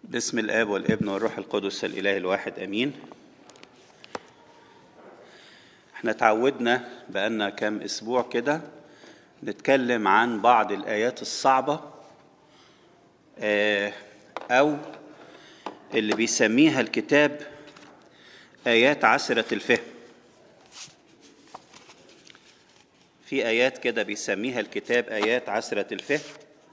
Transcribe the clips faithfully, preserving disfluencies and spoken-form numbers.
باسم الآب والابن والروح القدس الإله الواحد أمين. احنا تعودنا بقالنا كام أسبوع كده نتكلم عن بعض الآيات الصعبة أو اللي بيسميها الكتاب آيات عسرة الفهم. في آيات كده بيسميها الكتاب آيات عسرة الفهم،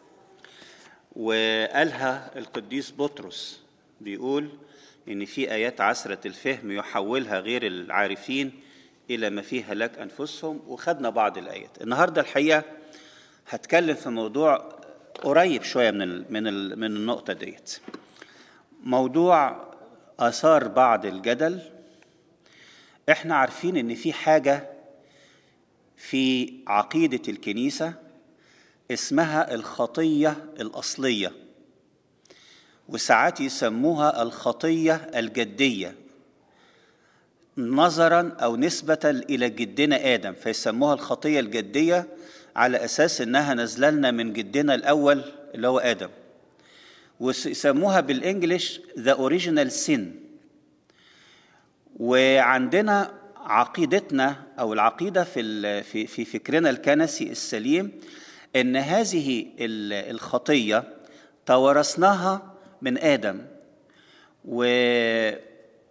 وقالها القديس بطرس بيقول إن في آيات عسرة الفهم يحولها غير العارفين إلى ما فيه هلاك أنفسهم، وخدنا بعض الآيات. النهاردة الحقيقة هتكلم في موضوع قريب شوية من ال من ال من النقطة ديت، موضوع أثار بعض الجدل. إحنا عارفين إن في حاجة في عقيدة الكنيسة اسمها الخطية الأصلية، وساعات يسموها الخطية الجدية نظرا أو نسبة إلى جدنا آدم، فيسموها الخطية الجدية على أساس إنها نزلنا من جدنا الأول اللي هو آدم، ويسموها بالإنجليش the original sin. وعندنا عقيدتنا أو العقيدة في في في فكرنا الكنسي السليم إن هذه الخطية توارثناها من آدم، وأصبح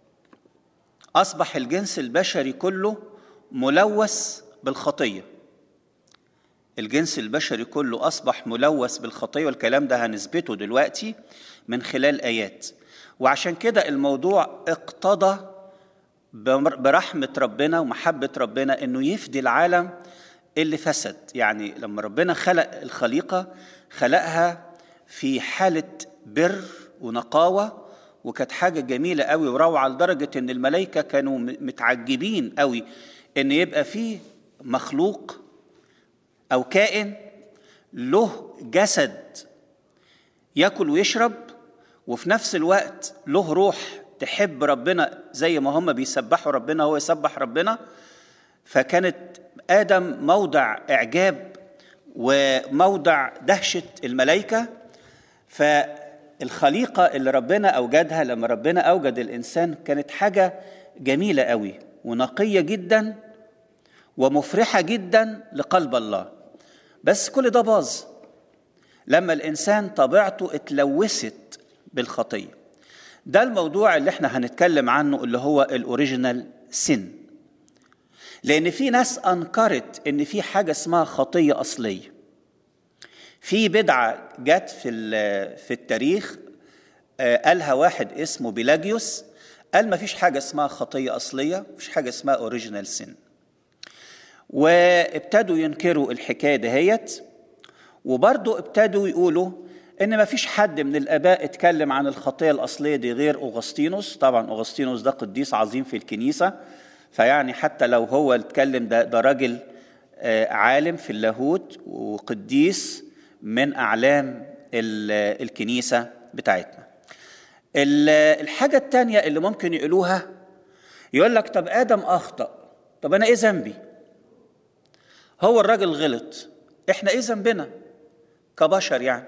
الجنس البشري كله ملوث بالخطية. الجنس البشري كله أصبح ملوث بالخطية، والكلام ده هنثبته دلوقتي من خلال آيات. وعشان كده الموضوع اقتضى برحمة ربنا ومحبة ربنا إنه يفدي العالم اللي فسد. يعني لما ربنا خلق الخليقة خلقها في حالة بر ونقاوة، وكانت حاجة جميلة قوي وروعة لدرجة إن الملائكة كانوا متعجبين قوي إن يبقى فيه مخلوق أو كائن له جسد يأكل ويشرب، وفي نفس الوقت له روح تحب ربنا زي ما هم بيسبحوا ربنا هو يسبح ربنا. فكانت آدم موضع إعجاب وموضع دهشة الملائكة. فالخليقة اللي ربنا أوجدها لما ربنا أوجد الإنسان كانت حاجة جميلة قوي ونقية جدا ومفرحة جدا لقلب الله. بس كل ده باظ لما الإنسان طبيعته اتلوثت بالخطية. ده الموضوع اللي احنا هنتكلم عنه اللي هو الأوريجينال سين، لأن في ناس أنكرت إن في حاجة اسمها خطية أصلية. في بدعة جت في في التاريخ قالها واحد اسمه بيلاجيوس، قال ما فيش حاجة اسمها خطية أصلية، ما فيش حاجة اسمها أوريجينال سين. وابتدوا ينكروا الحكاية دهيت، وبرضو ابتدوا يقولوا إن ما فيش حد من الآباء اتكلم عن الخطية الأصلية دي غير أغسطينوس. طبعا أغسطينوس ده قديس عظيم في الكنيسة، فيعني حتى لو هو اتكلم ده, ده راجل عالم في اللاهوت وقديس من أعلام الكنيسة بتاعتنا. الحاجة التانية اللي ممكن يقولوها يقول لك طب آدم أخطأ، طب أنا إيه ذنبي؟ هو الراجل غلط، إحنا إيه ذنبنا كبشر؟ يعني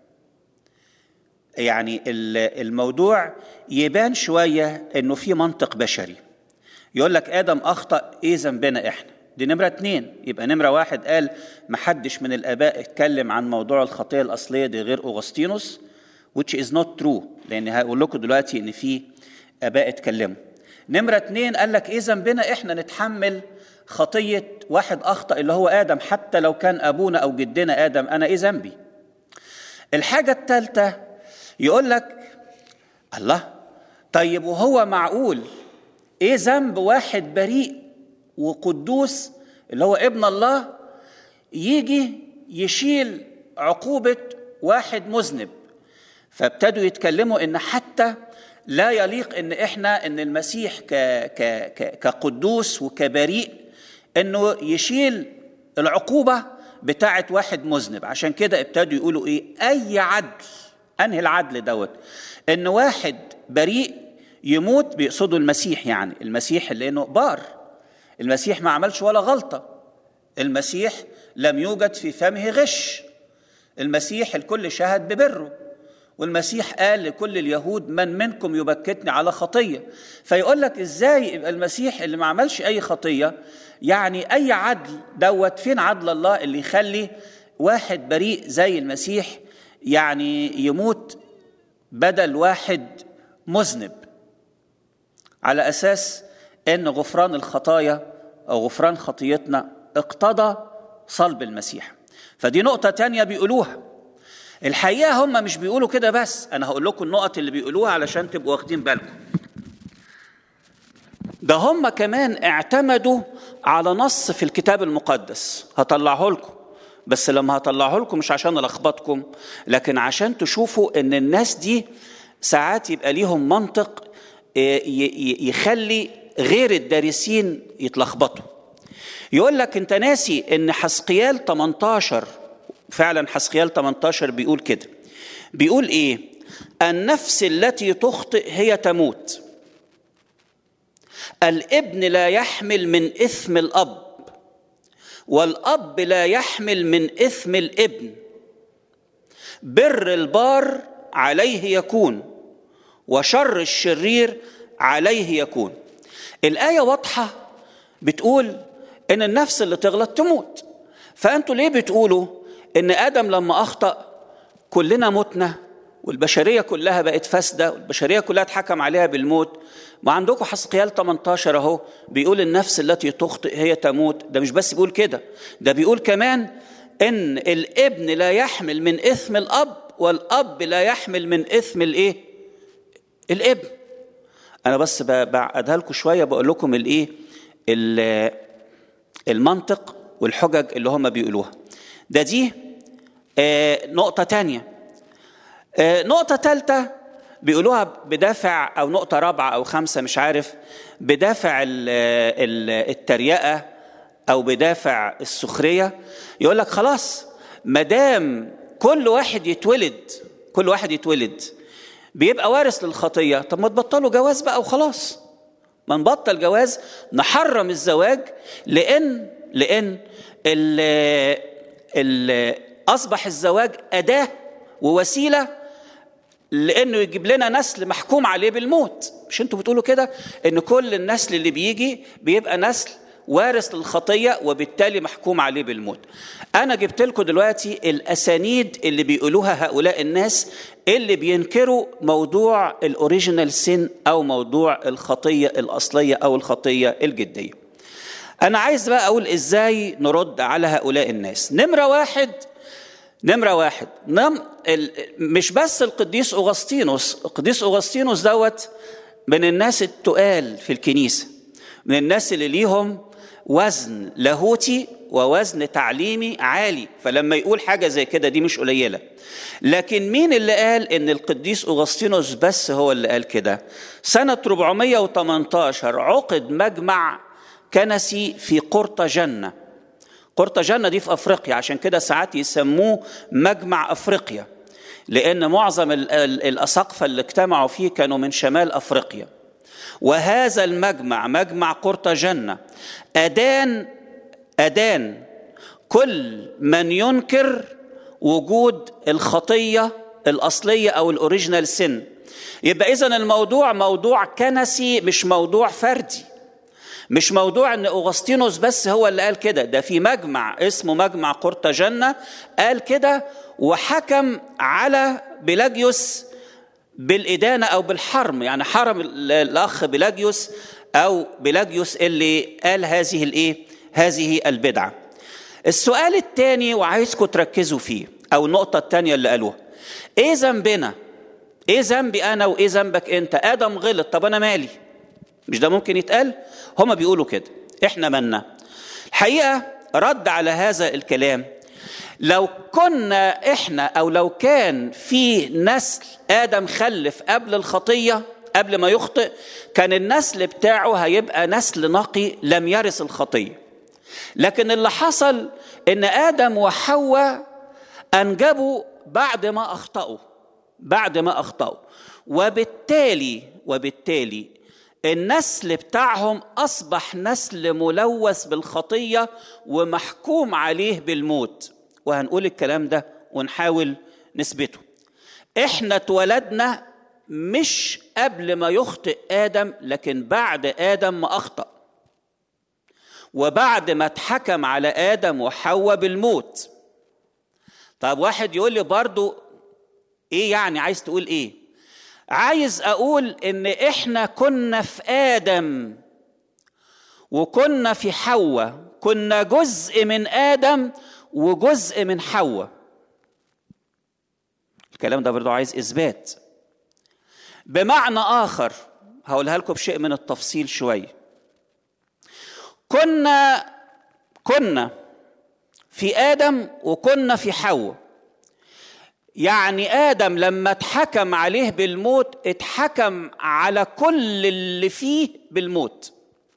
يعني الموضوع يبان شوية إنه في منطق بشري. يقول لك آدم أخطأ، إيه ذنبنا إحنا؟ دي نمرة اتنين. يبقى نمرة واحد قال محدش من الآباء اتكلم عن موضوع الخطية الأصلية دي غير أغسطينوس، which is not true، لأن هقول لكم دلوقتي إن في آباء اتكلموا. نمرة اتنين قال لك إيه ذنبنا إحنا نتحمل خطية واحد أخطأ اللي هو آدم، حتى لو كان أبونا أو جدنا آدم، أنا إيه ذنبي؟ الحاجة الثالثة يقول لك الله، طيب وهو معقول ايه ذنب واحد بريء وقدوس اللي هو ابن الله يجي يشيل عقوبة واحد مذنب؟ فابتدوا يتكلموا ان حتى لا يليق ان احنا ان المسيح ك ك ك كقدوس وكبريء انه يشيل العقوبة بتاعت واحد مذنب. عشان كده ابتدوا يقولوا ايه؟ اي عدل. انهي العدل دوت؟ ان واحد بريء يموت، بيقصدوا المسيح، يعني المسيح لانه بار، المسيح ما عملش ولا غلطة، المسيح لم يوجد في فمه غش، المسيح الكل شهد ببره، والمسيح قال لكل اليهود من منكم يبكتني على خطية. فيقول لك ازاي يبقى المسيح اللي ما عملش اي خطية يعني اي عدل دوت؟ فين عدل الله اللي يخلي واحد بريء زي المسيح يعني يموت بدل واحد مذنب على اساس ان غفران الخطايا او غفران خطيتنا اقتضى صلب المسيح؟ فدي نقطة تانية بيقولوها. الحقيقة هم مش بيقولوا كده بس، أنا هقول لكم النقط اللي بيقولوها علشان تبقوا واخدين بالكم. ده هم كمان اعتمدوا على نص في الكتاب المقدس، هطلعه لكم، بس لما هطلعه لكم مش عشان ألخبطكم، لكن عشان تشوفوا إن الناس دي ساعات يبقى ليهم منطق يخلي غير الدارسين يتلخبطوا. يقول لك أنت ناسي إن حزقيال ثمانية عشر، فعلا حزقيال ثمانية عشر بيقول كده، بيقول ايه؟ النفس التي تخطئ هي تموت، الابن لا يحمل من إثم الأب، والأب لا يحمل من إثم الابن، بر البار عليه يكون وشر الشرير عليه يكون. الآية واضحة بتقول إن النفس اللي تغلط تموت. فأنتوا ليه بتقولوا إن آدم لما أخطأ كلنا متنا والبشرية كلها بقت فاسدة والبشرية كلها اتحكم عليها بالموت؟ ما عندكم حزقيال ثمانية عشر اهو بيقول النفس التي تخطئ هي تموت. ده مش بس بيقول كده، ده بيقول كمان إن الابن لا يحمل من إثم الأب والأب لا يحمل من إثم الإيه؟ الابن. أنا بس بعقدها لكم شوية، بقول لكم الإيه؟ المنطق والحجج اللي هم بيقولوها. ده دي آه نقطة تانية. آه نقطة تالتة بيقولوها بدافع، أو نقطة رابعة أو خمسة مش عارف، بدافع التريقة أو بدافع السخرية. يقول لك خلاص مدام كل واحد يتولد كل واحد يتولد بيبقى وارث للخطية، طب ما تبطلوا جواز بقى وخلاص، ما نبطل جواز، نحرم الزواج، لأن لأن ال ال أصبح الزواج أداة ووسيلة لأنه يجيب لنا نسل محكوم عليه بالموت. مش أنتوا بتقولوا كده إن كل النسل اللي بيجي بيبقى نسل وارث للخطية وبالتالي محكوم عليه بالموت؟ أنا جبت لكم دلوقتي الأسانيد اللي بيقولوها هؤلاء الناس اللي بينكروا موضوع الأوريجينال سين أو موضوع الخطية الأصلية أو الخطية الجدية. أنا عايز بقى أقول إزاي نرد على هؤلاء الناس. نمرة واحد نمرة واحد نم مش بس القديس أغسطينوس. القديس أغسطينوس دوت من الناس التقال في الكنيسة، من الناس اللي ليهم وزن لاهوتي ووزن تعليمي عالي، فلما يقول حاجة زي كده دي مش قليلة. لكن مين اللي قال إن القديس أغسطينوس بس هو اللي قال كده؟ سنة أربعمائة وثمانية عشر عقد مجمع كنسي في قرطاجنة. قرطاجنة دي في أفريقيا، عشان كده ساعات يسموه مجمع أفريقيا، لأن معظم الأساقفة اللي اجتمعوا فيه كانوا من شمال أفريقيا. وهذا المجمع مجمع قرطاجنة أدان أدان كل من ينكر وجود الخطية الأصلية أو الأوريجينال سن. يبقى إذن الموضوع موضوع كنسي مش موضوع فردي، مش موضوع ان أغسطينوس بس هو اللي قال كده. ده في مجمع اسمه مجمع قرطاجنة قال كده وحكم على بيلاجيوس بالإدانة أو بالحرم، يعني حرم الأخ بيلاجيوس أو بيلاجيوس اللي قال هذه الإيه؟ هذه البدعة. السؤال الثاني وعايزكم تركزوا فيه، أو النقطة الثانية اللي قالوها، إيه ذنبنا؟ إيه ذنبي أنا وإيه ذنبك أنت؟ آدم غلط، طب أنا مالي؟ مش ده ممكن يتقال؟ هما بيقولوا كده، إحنا مالنا؟ الحقيقة رد على هذا الكلام، لو كنا إحنا أو لو كان في نسل آدم خلف قبل الخطية، قبل ما يخطئ، كان النسل بتاعه هيبقى نسل نقي لم يرث الخطية. لكن اللي حصل إن آدم وحواء أنجبوا بعد ما أخطأوا بعد ما أخطأوا وبالتالي وبالتالي النسل بتاعهم أصبح نسل ملوث بالخطية ومحكوم عليه بالموت. وهنقول الكلام ده ونحاول نثبته. احنا اتولدنا مش قبل ما يخطئ آدم، لكن بعد آدم ما أخطأ، وبعد ما اتحكم على آدم وحواء بالموت. طب واحد يقول لي برضو ايه يعني؟ عايز تقول ايه؟ عايز اقول ان احنا كنا في آدم وكنا في حواء، كنا جزء من آدم وجزء من حواء. الكلام ده برضو عايز إثبات. بمعنى آخر هقولها لكم بشيء من التفصيل شوية. كنا كنا في آدم وكنا في حواء. يعني آدم لما اتحكم عليه بالموت اتحكم على كل اللي فيه بالموت،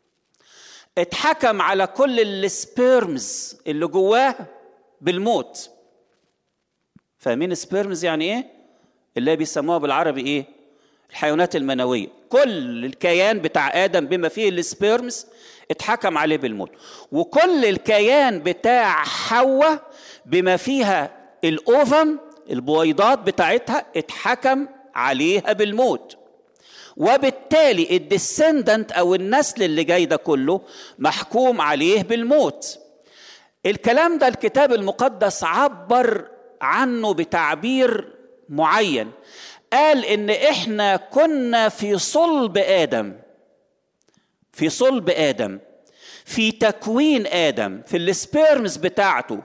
اتحكم على كل السبيرمز اللي جواه بالموت. فاهمين سبيرمز يعني ايه؟ اللي بيسموها بالعربي ايه؟ الحيوانات المنوية. كل الكيان بتاع آدم بما فيه السبيرمز اتحكم عليه بالموت، وكل الكيان بتاع حواء بما فيها الأوفم البويضات بتاعتها اتحكم عليها بالموت. وبالتالي الديسندنت او النسل اللي جاي ده كله محكوم عليه بالموت. الكلام ده الكتاب المقدس عبر عنه بتعبير معين، قال ان احنا كنا في صلب آدم، في صلب آدم، في تكوين آدم، في السبيرمز بتاعته.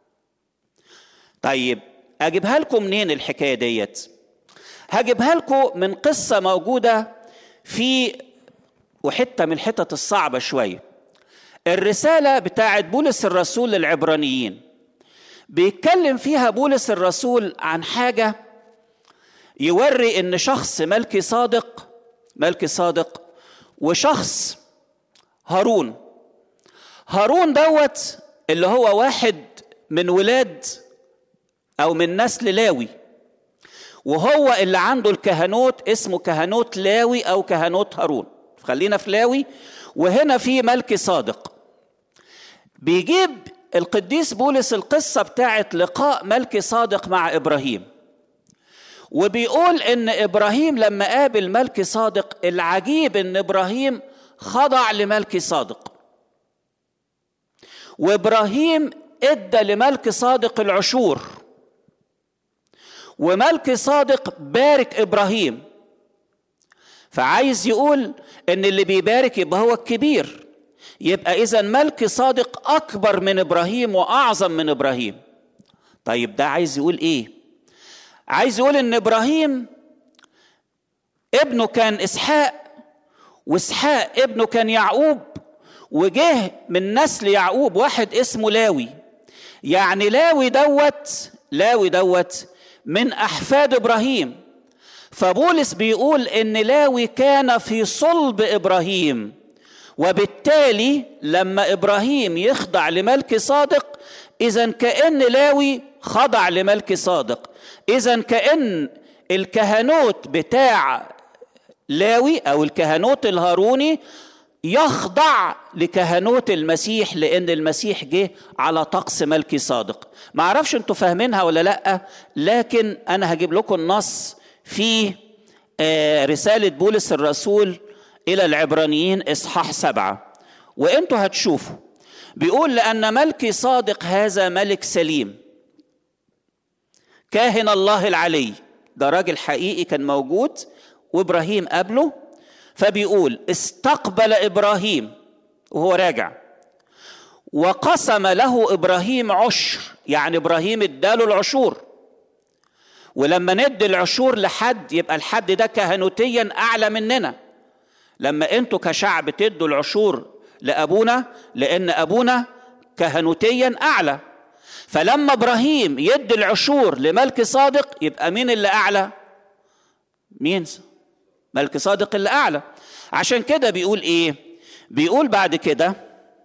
طيب اجيبها لكم منين الحكاية ديت؟ هجيبها لكم من قصة موجودة في وحتة من الحتت الصعبة شوية. الرسالة بتاعت بولس الرسول للعبرانيين بيتكلم فيها بولس الرسول عن حاجة يوري ان شخص ملكي صادق، ملكي صادق وشخص هارون. هارون دوت اللي هو واحد من ولاد او من نسل لاوي، وهو اللي عنده الكهنوت، اسمه كهنوت لاوي او كهنوت هارون. خلينا في لاوي، وهنا في ملكي صادق. بيجيب القديس بولس القصة بتاعت لقاء ملكي صادق مع إبراهيم، وبيقول ان إبراهيم لما قابل ملكي صادق، العجيب ان إبراهيم خضع لملكي صادق، وإبراهيم ادى لملكي صادق العشور، وملكي صادق بارك إبراهيم. فعايز يقول ان اللي بيبارك يبقى هو الكبير، يبقى إذا ملكي صادق أكبر من إبراهيم وأعظم من إبراهيم. طيب ده عايز يقول إيه؟ عايز يقول إن إبراهيم ابنه كان إسحاق، وإسحاق ابنه كان يعقوب، وجه من نسل يعقوب واحد اسمه لاوي. يعني لاوي دوت لاوي دوت من أحفاد إبراهيم. فبولس بيقول إن لاوي كان في صلب إبراهيم، وبالتالي لما إبراهيم يخضع لملكي صادق، إذن كأن لاوي خضع لملكي صادق. إذن كأن الكهنوت بتاع لاوي أو الكهنوت الهاروني يخضع لكهنوت المسيح، لأن المسيح جه على طقس ملكي صادق. ما أعرفش أنتوا فاهمينها ولا لأ، لكن أنا هجيب لكم النص في رسالة بولس الرسول إلى العبرانيين إصحاح سبعة، وإنتوا هتشوفوا. بيقول لأن ملكي صادق هذا ملك سليم كاهن الله العلي. ده راجل حقيقي كان موجود وإبراهيم قبله. فبيقول استقبل إبراهيم وهو راجع، وقسم له إبراهيم عشر، يعني إبراهيم اداله العشور. ولما ندي العشور لحد يبقى الحد ده كهنوتيا أعلى مننا. لما انتوا كشعب تدوا العشور لأبونا، لأن أبونا كهنوتيا أعلى. فلما إبراهيم يدي العشور لملكي صادق، يبقى مين اللي أعلى؟ مين؟ ملكي صادق اللي أعلى. عشان كده بيقول إيه؟ بيقول بعد كده،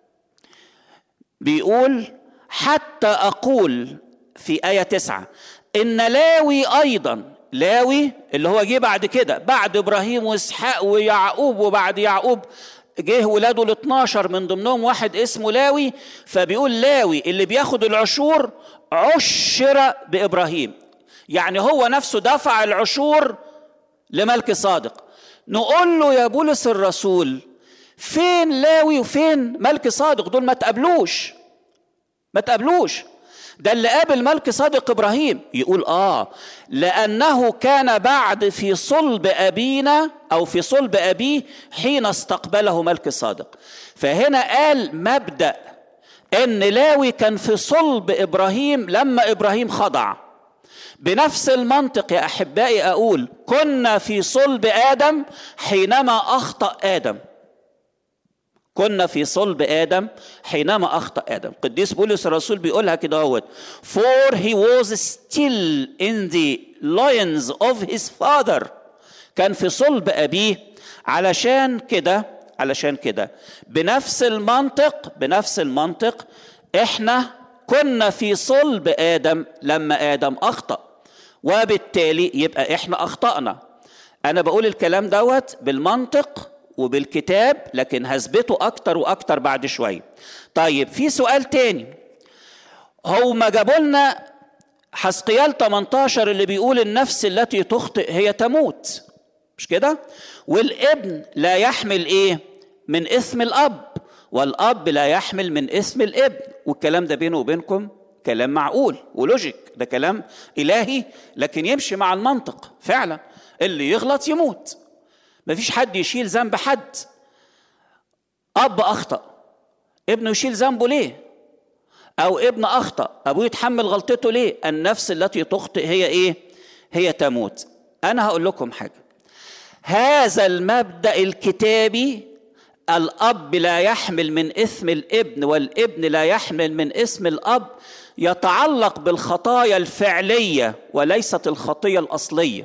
بيقول حتى أقول في آية تسعة إن لاوي أيضا، لاوي اللي هو جه بعد كده بعد إبراهيم وإسحاق ويعقوب، وبعد يعقوب جه ولاده الاثناشر من ضمنهم واحد اسمه لاوي. فبيقول لاوي اللي بياخد العشور عشر بإبراهيم، يعني هو نفسه دفع العشور لملك صادق. نقول له يا بولس الرسول فين لاوي وفين ملك صادق؟ دول ما تقابلوش ما تقابلوش ده اللي قابل ملك صادق إبراهيم. يقول آه لأنه كان بعد في صلب أبينا أو في صلب أبيه حين استقبله ملك صادق. فهنا قال مبدأ إن لاوي كان في صلب إبراهيم لما إبراهيم خضع. بنفس المنطق يا أحبائي أقول كنا في صلب آدم حينما أخطأ آدم. كنا في صلب آدم حينما أخطأ آدم. قديس بولس الرسول بيقولها كده اهوت for he was still in the loins of his father. كان في صلب أبيه. علشان كده علشان كده بنفس المنطق بنفس المنطق احنا كنا في صلب آدم لما آدم أخطأ، وبالتالي يبقى احنا أخطأنا. أنا بقول الكلام دوت بالمنطق وبالكتاب، لكن هثبته أكتر وأكتر بعد شوية. طيب في سؤال تاني، هو ما جابوا لنا حزقيال ثمانية عشر اللي بيقول النفس التي تخطئ هي تموت، مش كده؟ والابن لا يحمل ايه؟ من إثم الأب، والأب لا يحمل من إثم الابن. والكلام ده بينه وبينكم كلام معقول ولوجيك، ده كلام إلهي لكن يمشي مع المنطق فعلا. اللي يغلط يموت، مفيش حد يشيل ذنب حد. أب أخطأ ابنه يشيل ذنبه ليه؟ أو ابن أخطأ أبوه يتحمل غلطته ليه؟ النفس التي تخطئ هي إيه؟ هي تموت. أنا هقول لكم حاجة، هذا المبدأ الكتابي الأب لا يحمل من إثم الابن والابن لا يحمل من إثم الأب يتعلق بالخطايا الفعلية وليست الخطية الأصلية.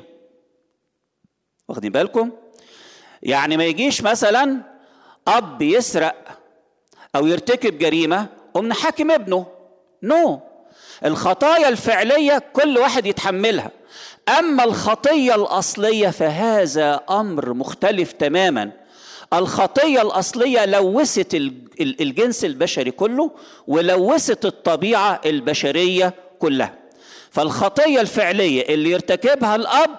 واخدين بالكم؟ يعني ما يجيش مثلا أب يسرق أو يرتكب جريمة ومن حاكم ابنه، نو. الخطايا الفعلية كل واحد يتحملها، أما الخطية الأصلية فهذا أمر مختلف تماما. الخطية الأصلية لوثت الجنس البشري كله ولوثت الطبيعة البشرية كلها. فالخطية الفعلية اللي يرتكبها الأب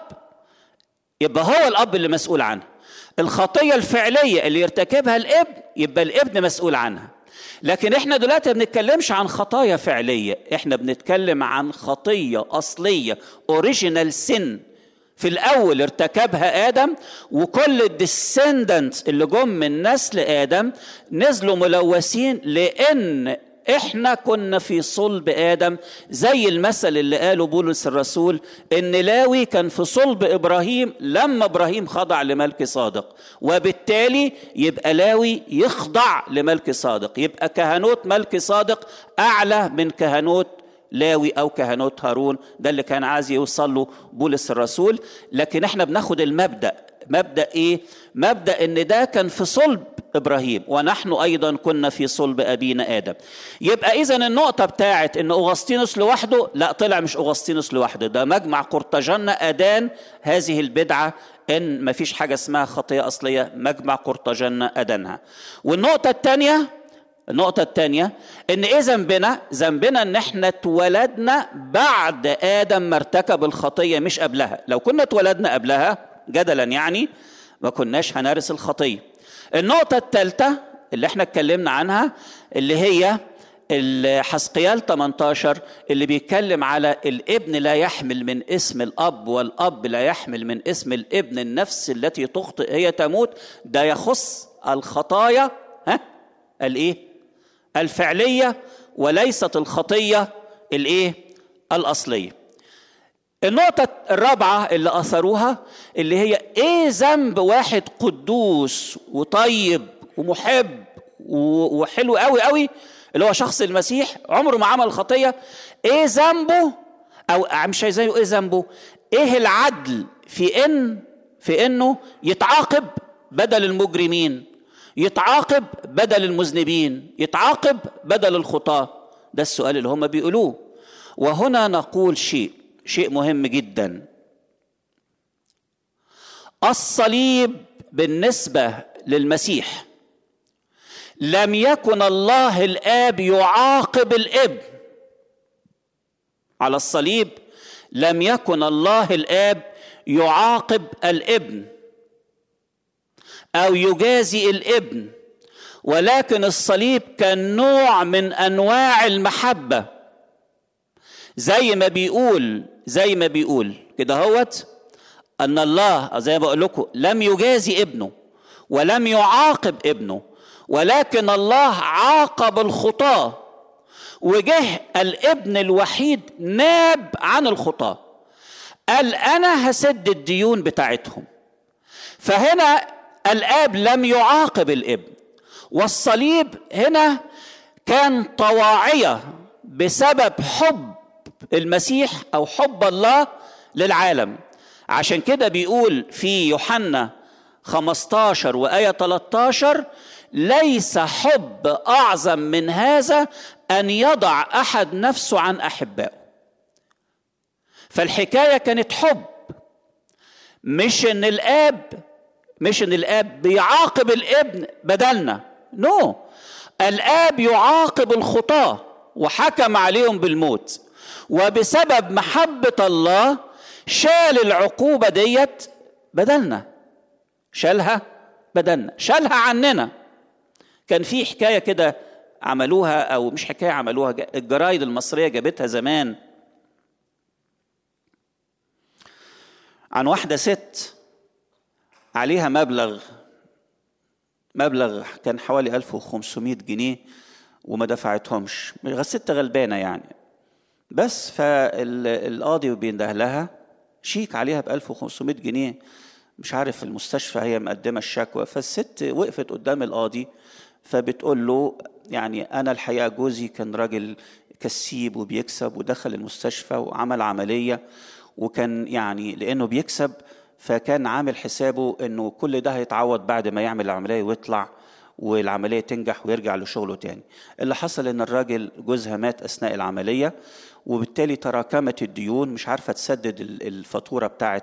يبقى هو الأب اللي مسؤول عنها. الخطية الفعلية اللي يرتكبها الابن يبقى الابن مسؤول عنها. لكن احنا دلوقتي ما بنتكلمش عن خطايا فعلية، احنا بنتكلم عن خطية أصلية اوريجينال سن في الأول ارتكبها آدم، وكل الديسندنت اللي جم من نسل آدم نزلوا ملوثين، لأن احنا كنا في صلب آدم. زي المثل اللي قاله بولس الرسول ان لاوي كان في صلب إبراهيم لما إبراهيم خضع لملك صادق، وبالتالي يبقى لاوي يخضع لملك صادق، يبقى كهنوت ملك صادق أعلى من كهنوت لاوي أو كهنوت هارون. ده اللي كان عايز يوصل له بولس الرسول. لكن احنا بناخد المبدأ، مبدأ ايه؟ مبدأ ان ده كان في صلب إبراهيم ونحن أيضا كنا في صلب أبينا آدم. يبقى إذن النقطة بتاعت إن أغسطينوس لوحده، لا، طلع مش أغسطينوس لوحده، ده مجمع قرطاجنة أدان هذه البدعة إن ما فيش حاجة اسمها خطية أصلية. مجمع قرطاجنة أدانها. والنقطة الثانية النقطة الثانية إن إيه ذنبنا؟ ذنبنا إن إحنا اتولدنا بعد آدم ما ارتكب الخطية مش قبلها. لو كنا اتولدنا قبلها جدلا يعني ما كناش هنرث الخطية. النقطة الثالثة اللي احنا اتكلمنا عنها اللي هي حزقيال ثمانية عشر اللي بيتكلم على الابن لا يحمل من اسم الأب والأب لا يحمل من اسم الابن، النفس التي تخطئ هي تموت. ده يخص الخطايا ها الايه الفعلية وليست الخطية الايه الأصلية. النقطة الرابعة اللي أثروها اللي هي إيه ذنب واحد قدوس وطيب ومحب وحلو قوي قوي اللي هو شخص المسيح عمره ما عمل خطية، إيه ذنبه؟ أو مش عايزينه إيه ذنبه؟ إيه العدل في إن في إنه يتعاقب بدل المجرمين، يتعاقب بدل المذنبين، يتعاقب بدل الخطاة؟ ده السؤال اللي هم بيقولوه. وهنا نقول شيء شيء مهم جدا. الصليب بالنسبة للمسيح لم يكن الله الآب يعاقب الابن على الصليب. لم يكن الله الآب يعاقب الابن أو يجازي الابن، ولكن الصليب كان نوع من أنواع المحبة. زي ما بيقول زي ما بيقول كده هوت أن الله زي ما بقول لكم لم يجازي ابنه ولم يعاقب ابنه، ولكن الله عاقب الخطاة، وجه الابن الوحيد ناب عن الخطاة، قال أنا هسد الديون بتاعتهم. فهنا الآب لم يعاقب الابن، والصليب هنا كان طواعية بسبب حب المسيح أو حب الله للعالم. عشان كده بيقول في يوحنا خمسة عشر وآية ثلاثة عشر: ليس حب أعظم من هذا أن يضع أحد نفسه عن أحبائه. فالحكاية كانت حب، مش إن الآب مش إن الآب بيعاقب الابن بدلنا، نو no. الآب يعاقب الخطاة وحكم عليهم بالموت، وبسبب محبة الله شال العقوبة ديت بدلنا، شالها بدلنا، شالها عننا. كان في حكاية كده عملوها، أو مش حكاية عملوها، الجرايد المصرية جابتها زمان، عن واحدة ست عليها مبلغ مبلغ كان حوالي ألف وخمسمائة جنيه وما دفعتهمش، ست غلبانة يعني. بس فالقاضي بينده لها شيك عليها ب ألف وخمسمائة جنيه، مش عارف المستشفى هي مقدمة الشكوى. فالست وقفت قدام القاضي فبتقول له يعني أنا الحقيقة جوزي كان راجل كسيب وبيكسب، ودخل المستشفى وعمل عملية، وكان يعني لأنه بيكسب فكان عامل حسابه أنه كل ده هيتعوض بعد ما يعمل العملية ويطلع والعملية تنجح ويرجع لشغله تاني. اللي حصل أن الراجل جوزها مات أثناء العملية، وبالتالي تراكمت الديون، مش عارفة تسدد الفاتورة بتاعة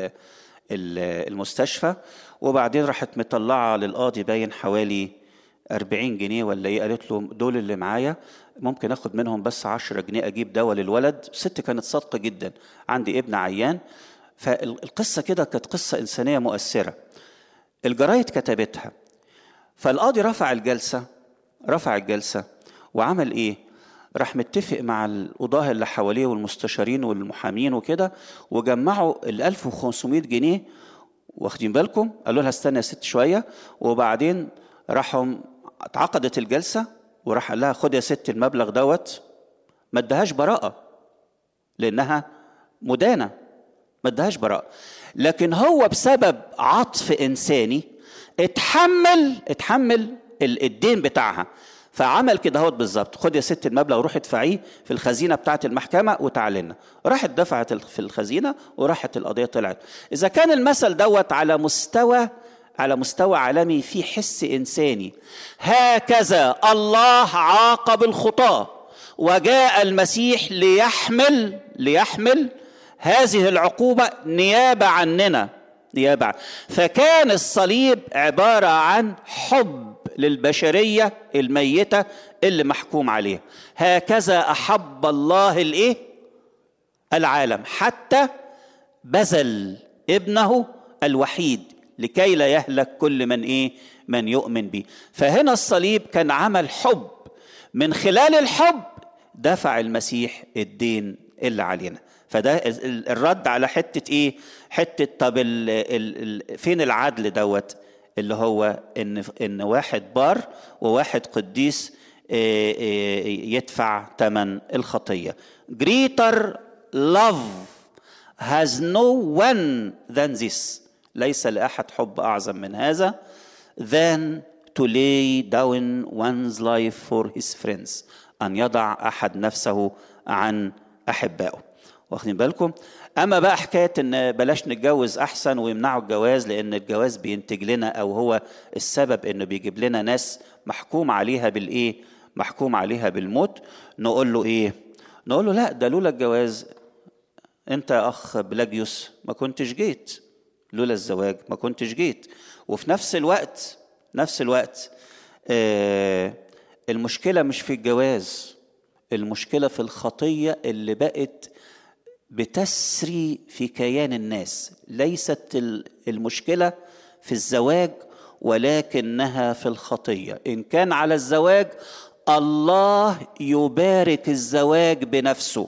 المستشفى. وبعدين راحت مطلعة للقاضي باين حوالي أربعين جنيه ولا ايه، قالت له دول اللي معايا ممكن اخد منهم بس عشرة جنيه اجيب دواء للولد. الست كانت صادقة جدا، عندي ابن عيان. فالقصة كده كانت قصة إنسانية مؤثرة، الجرايد كتبتها. فالقاضي رفع الجلسة رفع الجلسة وعمل ايه؟ راح متفق مع القضاة اللي حواليه والمستشارين والمحامين وكده، وجمعوا ال ألف وخمسمائة جنيه. واخدين بالكم؟ قالوا لها استنى يا ست شوية، وبعدين راحوا اتعقدت الجلسة، وراح قال لها خد يا ست المبلغ دوت. ما ادهاش براءة لأنها مدانة، ما ادهاش براءة، لكن هو بسبب عطف إنساني اتحمل اتحمل الدين بتاعها. فعمل كده هوت بالظبط، خد يا ست المبلغ وروح ادفعيه في الخزينة بتاعة المحكمة وتعال لنا. راحت دفعت في الخزينة وراحت القضية طلعت. إذا كان المثل دوت على مستوى على مستوى عالمي في حس إنساني، هكذا الله عاقب الخطاة، وجاء المسيح ليحمل ليحمل هذه العقوبة نيابة عننا نيابة عن. فكان الصليب عبارة عن حب للبشرية الميتة اللي محكوم عليها. هكذا أحب الله الإيه؟ العالم حتى بذل ابنه الوحيد لكي لا يهلك كل من إيه؟ من يؤمن به. فهنا الصليب كان عمل حب، من خلال الحب دفع المسيح الدين اللي علينا. فده الرد على حتة إيه؟ حتة طب ال ال فين العدل دوت؟ اللي هو إن إن واحد بار وواحد قديس يدفع ثمن الخطية. Greater love has no one than this. ليس لأحد حب أعظم من هذا than to lay down one's life for his friends. أن يضع أحد نفسه عن أحبائه. واخدين بالكم؟ أما بقى حكاية إن بلاش نتجوز أحسن ويمنعوا الجواز لأن الجواز بينتج لنا، أو هو السبب إنه بيجيب لنا ناس محكوم عليها بالإيه؟ محكوم عليها بالموت. نقول له إيه؟ نقول له لا، ده لولا الجواز أنت يا أخ بلاجيوس ما كنتش جيت، لولا الزواج ما كنتش جيت. وفي نفس الوقت نفس الوقت آه المشكلة مش في الجواز، المشكلة في الخطية اللي بقت بتسري في كيان الناس. ليست المشكلة في الزواج ولكنها في الخطية. إن كان على الزواج، الله يبارك الزواج بنفسه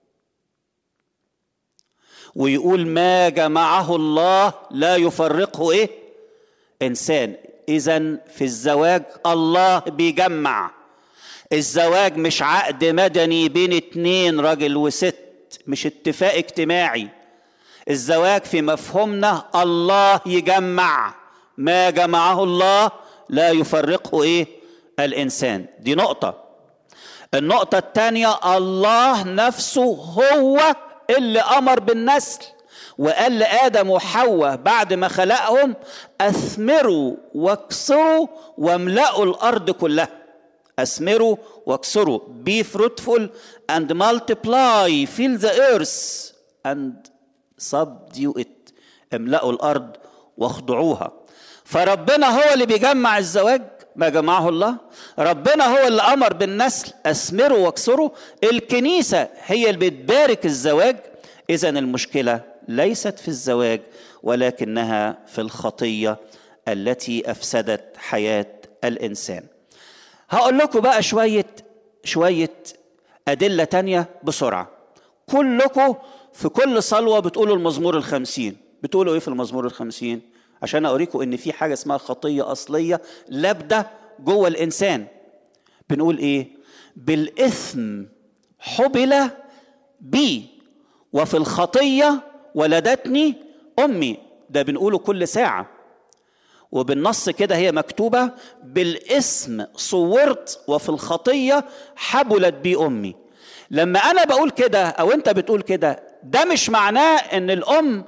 ويقول ما جمعه الله لا يفرقه ايه انسان. اذن في الزواج الله بيجمع. الزواج مش عقد مدني بين اتنين راجل وست، مش اتفاق اجتماعي. الزواج في مفهومنا الله يجمع. ما جمعه الله لا يفرقه ايه الانسان. دي نقطة. النقطة الثانية، الله نفسه هو اللي امر بالنسل، وقال لآدم وحواء بعد ما خلقهم اثمروا واكسروا واملأوا الارض كلها. اثمروا واكسروا، be fruitful and multiply, fill the earth and subdue it. املأوا الارض واخضعوها. فربنا هو اللي بيجمع الزواج، ما جمعه الله. ربنا هو اللي امر بالنسل، اثمروا واكسروا. الكنيسة هي اللي بتبارك الزواج. اذن المشكلة ليست في الزواج ولكنها في الخطية التي افسدت حياة الانسان. هقول لكم بقى شوية شوية أدلة تانية بسرعة. كلكم في كل صلوة بتقولوا المزمور الخمسين. بتقولوا ايه في المزمور الخمسين؟ عشان اوريكم ان في حاجة اسمها خطية اصلية لابدة جوه الانسان. بنقول ايه؟ بالاثم حبل بي وفي الخطية ولدتني امي. ده بنقوله كل ساعة، وبالنص كده هي مكتوبة: بالاسم صورت وفي الخطية حبلت بي أمي. لما أنا بقول كده أو أنت بتقول كده، ده مش معناه أن الأم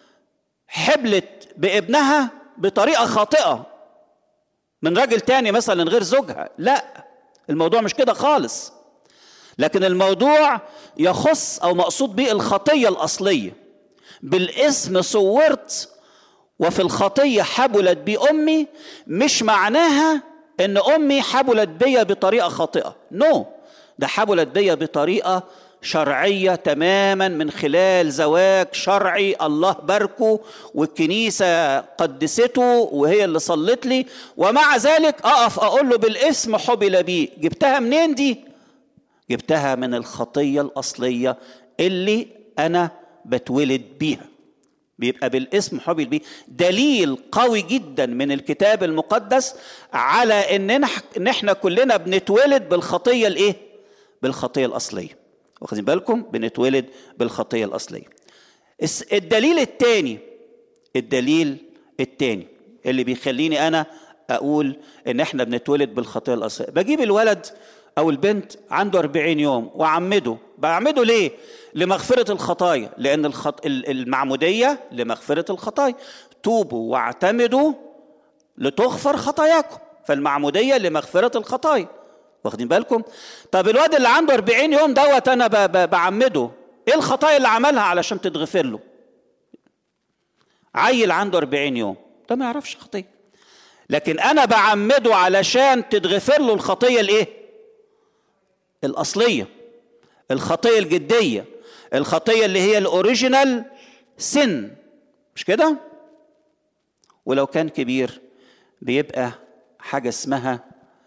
حبلت بابنها بطريقة خاطئة من راجل تاني مثلا غير زوجها. لا، الموضوع مش كده خالص. لكن الموضوع يخص أو مقصود به الخطية الأصلية. بالاسم صورت وفي الخطية حبلت بي أمي مش معناها أن أمي حبلت بي بطريقة خاطئة. نو no. ده حبلت بي بطريقة شرعية تماما من خلال زواج شرعي الله باركه والكنيسة قدسته وهي اللي صلت لي. ومع ذلك أقف أقول له بالاسم حبل بي. جبتها منين دي؟ جبتها من الخطية الأصلية اللي أنا بتولد بيها. بيبقى بالاسم حبل بيه. دليل قوي جدا من الكتاب المقدس على ان ان احنا كلنا بنتولد بالخطيه الايه؟ بالخطيه الاصليه. واخدين بالكم؟ بنتولد بالخطيه الاصليه. الدليل الثاني الدليل الثاني اللي بيخليني انا اقول ان احنا بنتولد بالخطيه الاصليه، بجيب الولد او البنت عنده أربعين يوم وعمده. بعمده ليه؟ لمغفرة الخطايا. لأن الخط... المعمودية لمغفرة الخطايا. توبوا واعتمدوا لتغفر خطاياكم. فالمعمودية لمغفرة الخطايا. واخدين بالكم؟ طب الواد اللي عنده أربعين يوم دوت أنا ب... ب... بعمده، إيه الخطايا اللي عملها علشان تتغفر له؟ عيل عنده أربعين يوم ده ما يعرفش خطية، لكن أنا بعمده علشان تتغفر له الخطية الإيه؟ الأصلية، الخطية الجدية، الخطية اللي هي الأوريجينال سن. مش كده؟ ولو كان كبير بيبقى حاجة اسمها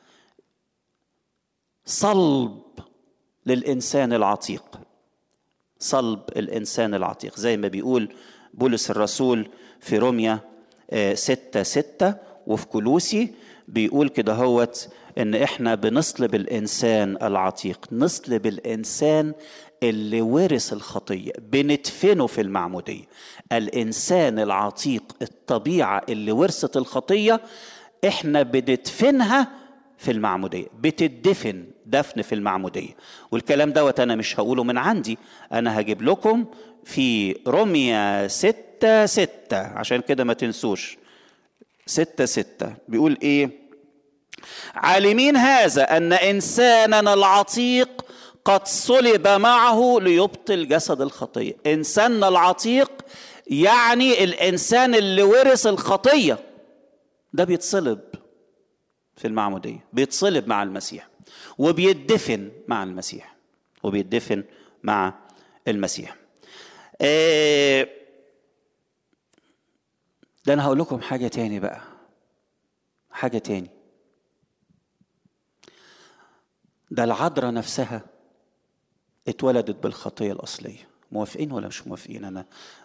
صلب للإنسان العتيق. صلب الإنسان العتيق زي ما بيقول بولس الرسول في روميا ستة ستة، وفي كولوسي بيقول كده هوت ان احنا بنصلب الانسان العتيق. نصلب الانسان اللي ورث الخطية، بندفنه في المعمودية. الانسان العتيق، الطبيعة اللي ورثت الخطية، احنا بندفنها في المعمودية. بتدفن دفن في المعمودية. والكلام دوت انا مش هقوله من عندي، انا هجيب لكم في روميا ستة ستة عشان كده ما تنسوش. ستة ستة بيقول ايه؟ عالمين هذا ان انساننا العتيق قد صلب معه ليبطل جسد الخطية. انساننا العتيق يعني الانسان اللي ورث الخطية ده بيتصلب في المعمودية، بيتصلب مع المسيح وبيدفن مع المسيح وبيدفن مع المسيح. إيه ده انا هقول لكم حاجة تاني بقى، حاجة تاني. ده العذراء نفسها اتولدت بالخطية الأصلية. موافقين ولا مش موافقين؟ أنا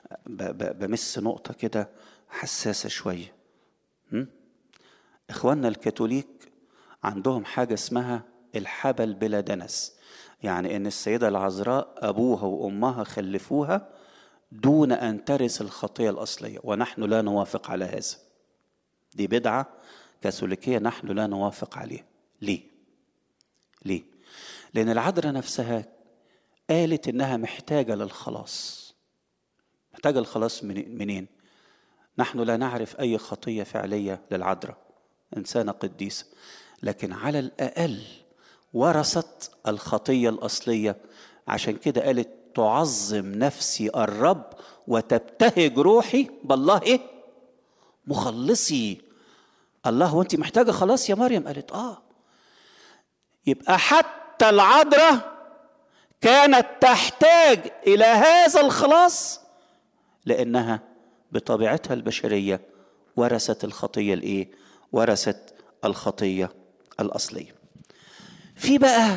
بمس نقطة كده حساسة شوية. إخواننا الكاثوليك عندهم حاجة اسمها الحبل بلا دنس، يعني إن السيدة العذراء أبوها وأمها خلفوها دون أن ترث الخطية الأصلية، ونحن لا نوافق على هذا. دي بدعة كاثوليكية نحن لا نوافق عليه. ليه؟ ليه؟ لأن العذراء نفسها قالت إنها محتاجة للخلاص. محتاجة الخلاص منين؟ نحن لا نعرف أي خطية فعلية للعذراء، إنسانة قديسة، لكن على الأقل ورثت الخطية الأصلية. عشان كده قالت تعظم نفسي الرب وتبتهج روحي بالله إيه؟ مخلصي. الله، وانت محتاجة خلاص يا مريم؟ قالت آه. يبقى حتى العذراء كانت تحتاج إلى هذا الخلاص لأنها بطبيعتها البشرية ورثت الخطية الإيه؟ ورثت الخطية الأصلية. في بقى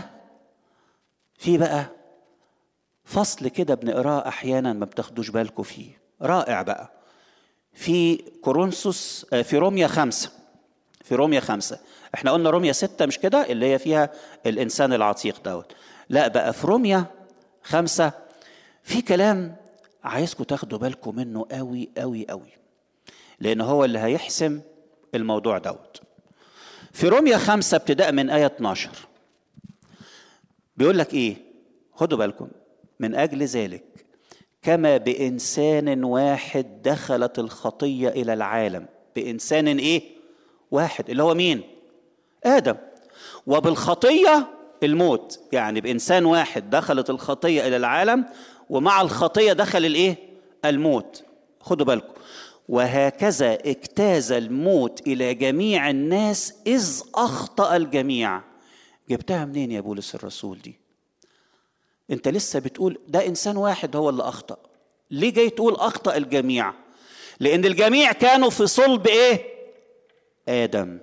في بقى فصل كده بنقراه أحيانا ما بتاخدوش بالكم فيه، رائع بقى، في كورنثوس، في روميا خمسة. في روميا خمسة احنا قلنا روميا ستة مش كده، اللي هي فيها الإنسان العتيق دوت. لا بقى في روميا خمسة في كلام عايزكم تاخدوا بالكم منه قوي قوي قوي، لأن هو اللي هيحسم الموضوع دوت. في روميا خمسة ابتداء من آية اتناشر بيقول لك إيه؟ خدوا بالكم. من أجل ذلك كما بإنسان واحد دخلت الخطية إلى العالم، بإنسان إيه؟ واحد، اللي هو مين؟ آدم. وبالخطية الموت، يعني بإنسان واحد دخلت الخطية إلى العالم، ومع الخطية دخل الإيه؟ الموت. خدوا بالكم. وهكذا اجتاز الموت إلى جميع الناس إذ أخطأ الجميع. جبتها منين يا بولس الرسول دي؟ انت لسه بتقول ده إنسان واحد هو اللي أخطأ. ليه جاي تقول أخطأ الجميع؟ لأن الجميع كانوا في صلب إيه؟ آدم.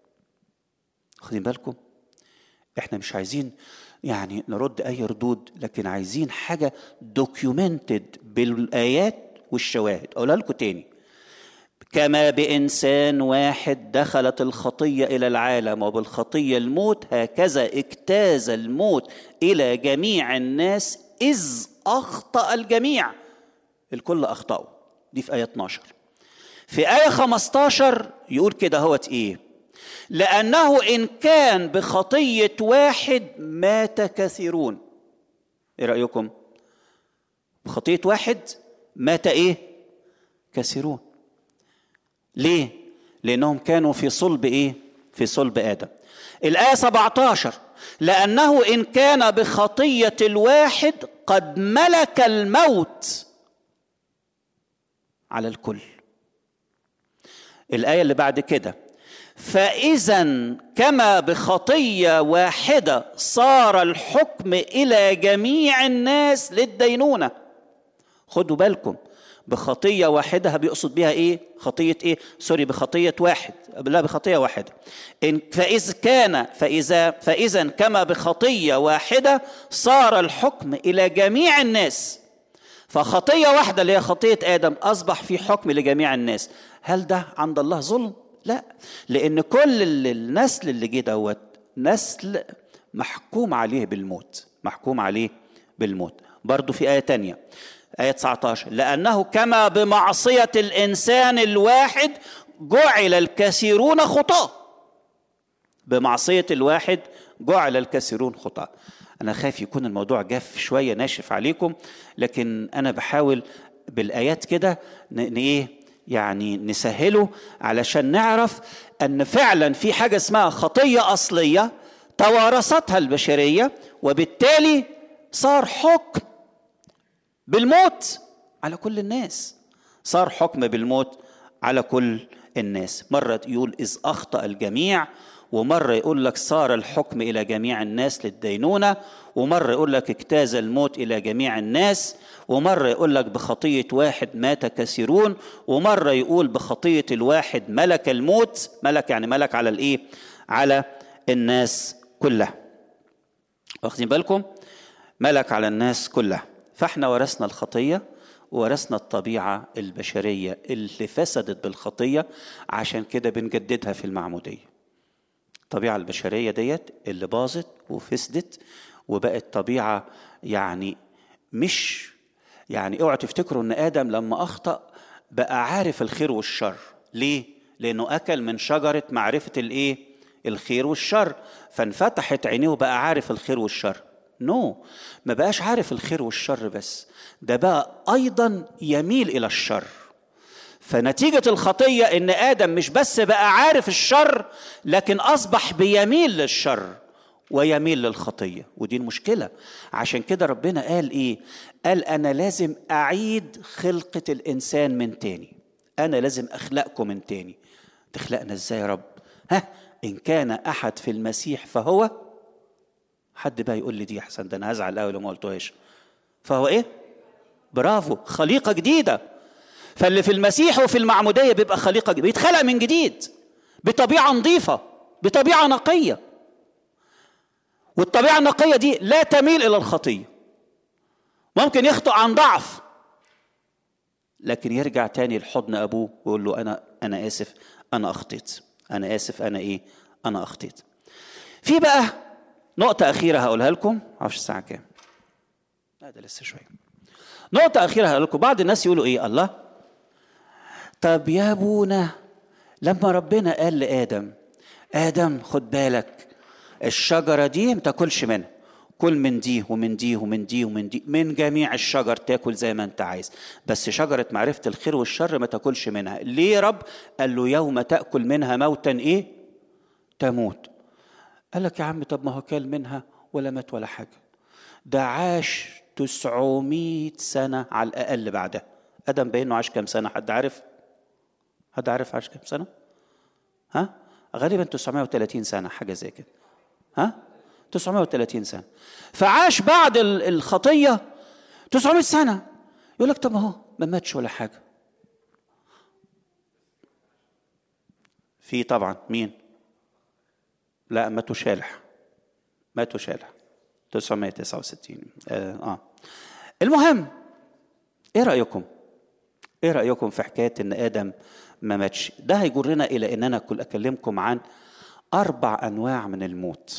خدين بالكم؟ احنا مش عايزين يعني نرد أي ردود، لكن عايزين حاجة دوكيومنتد بالآيات والشواهد. أقولها لكم تاني. كما بإنسان واحد دخلت الخطية إلى العالم وبالخطية الموت، هكذا اجتاز الموت إلى جميع الناس إذ أخطأ الجميع. الكل أخطأوا. دي في آية اتناشر. في آية خمستاشر يقول كده هوت إيه؟ لأنه إن كان بخطية واحد مات كثيرون. إيه رأيكم؟ بخطية واحد مات إيه؟ كثيرون. ليه؟ لأنهم كانوا في صلب إيه؟ في صلب آدم. الآية سبعتاشر لأنه إن كان بخطية الواحد قد ملك الموت على الكل. الآية اللي بعد كده فإذا كما بخطية واحدة صار الحكم إلى جميع الناس للدينونة. خدوا بالكم، بخطية واحدة بيقصد بها إيه؟ خطية إيه؟ سوري، بخطية واحد، لا بخطية واحدة. إن فإذا كان فإذا فإذا كما بخطية واحدة صار الحكم إلى جميع الناس. فخطية واحدة اللي هي خطية آدم أصبح في حكم لجميع الناس. هل ده عند الله ظلم؟ لا، لأن كل النسل اللي جه دوت نسل محكوم عليه بالموت، محكوم عليه بالموت. برضو في آية تانية، آية تسعتاشر لأنه كما بمعصية الإنسان الواحد جعل الكثيرون خطاة. بمعصية الواحد جعل الكثيرون خطاة. أنا خايف يكون الموضوع جاف شوية ناشف عليكم، لكن أنا بحاول بالآيات كده إيه يعني نسهله علشان نعرف أن فعلا في حاجة اسمها خطية أصلية توارثتها البشرية، وبالتالي صار حكم بالموت على كل الناس. صار حكم بالموت على كل الناس. مرة يقول إذ أخطأ الجميع، ومرة يقول لك صار الحكم إلى جميع الناس للدينونة، ومرة يقول لك اجتاز الموت إلى جميع الناس، ومرة يقول لك بخطية واحد مات كثيرون، ومرة يقول بخطية الواحد ملك الموت. ملك يعني ملك على الإيه؟ على الناس كلها. واخدين بالكم؟ ملك على الناس كلها. فاحنا ورثنا الخطية وورثنا الطبيعة البشرية اللي فسدت بالخطية، عشان كده بنجددها في المعمودية. الطبيعة البشرية ديت اللي باظت وفسدت وبقت طبيعة يعني مش يعني اوعوا تفتكروا ان آدم لما أخطأ بقى عارف الخير والشر. ليه؟ لأنه أكل من شجرة معرفة الايه؟ الخير والشر، فانفتحت عينيه وبقى عارف الخير والشر. نو no. ما بقاش عارف الخير والشر بس، ده بقى أيضا يميل إلى الشر. فنتيجة الخطية إن آدم مش بس بقى عارف الشر، لكن أصبح بيميل للشر ويميل للخطية، ودي المشكلة. عشان كده ربنا قال إيه؟ قال أنا لازم أعيد خلقة الإنسان من تاني، أنا لازم أخلقكم من تاني. تخلقنا إزاي يا رب؟ ها، إن كان أحد في المسيح فهو، حد بقى يقول لي دي أحسن، ده أنا هزعل أوي لو ما قلتوهاش. فهو إيه؟ برافو، خليقة جديدة. فاللي في المسيح وفي المعمودية بيبقى خليقة جديدة، بيتخلق من جديد بطبيعة نظيفة، بطبيعة نقية. والطبيعة النقية دي لا تميل إلى الخطية. ممكن يخطئ عن ضعف، لكن يرجع تاني لحضن أبوه ويقول له أنا أنا آسف، أنا أخطيت، أنا آسف، أنا إيه؟ أنا أخطيت. في بقى نقطة أخيرة هقولها لكم، معرفش الساعة كام، لا ده لسه شوية. نقطة أخيرة هقول لكم. بعض الناس يقولوا إيه؟ الله، طب يا أبونا لما ربنا قال لآدم آدم خد بالك الشجرة دي ما تاكلش منها، كل من دي ومن دي ومن دي ومن دي، من جميع الشجر تاكل زي ما انت عايز، بس شجرة معرفة الخير والشر ما تاكلش منها. ليه يا رب؟ قال له يوم تأكل منها موتا ايه؟ تموت. قال لك يا عم طب ما هو كل منها ولا مات ولا حاجة، ده عاش تسعمائة سنة على الأقل بعدها. آدم بينه عاش كم سنة؟ حد عارف؟ حد عارف عاش كم سنة؟ ها؟ غالبا تسعمائة وثلاثين سنة، حاجة زي كده. ها؟ تسعمائة وثلاثين سنة. فعاش بعد الخطية تسعمائة سنة. يقول لك طب هو ما ماتش ولا حاجة. في طبعا مين؟ لا ماتوا شالح، ماتوا شالح تسعمائة وتسعة وستين. آه. آه. المهم ايه رأيكم؟ ايه رأيكم في حكاية ان آدم ما ماتش؟ ده هيجرنا الى ان انا كل اكلمكم عن اربع انواع من الموت.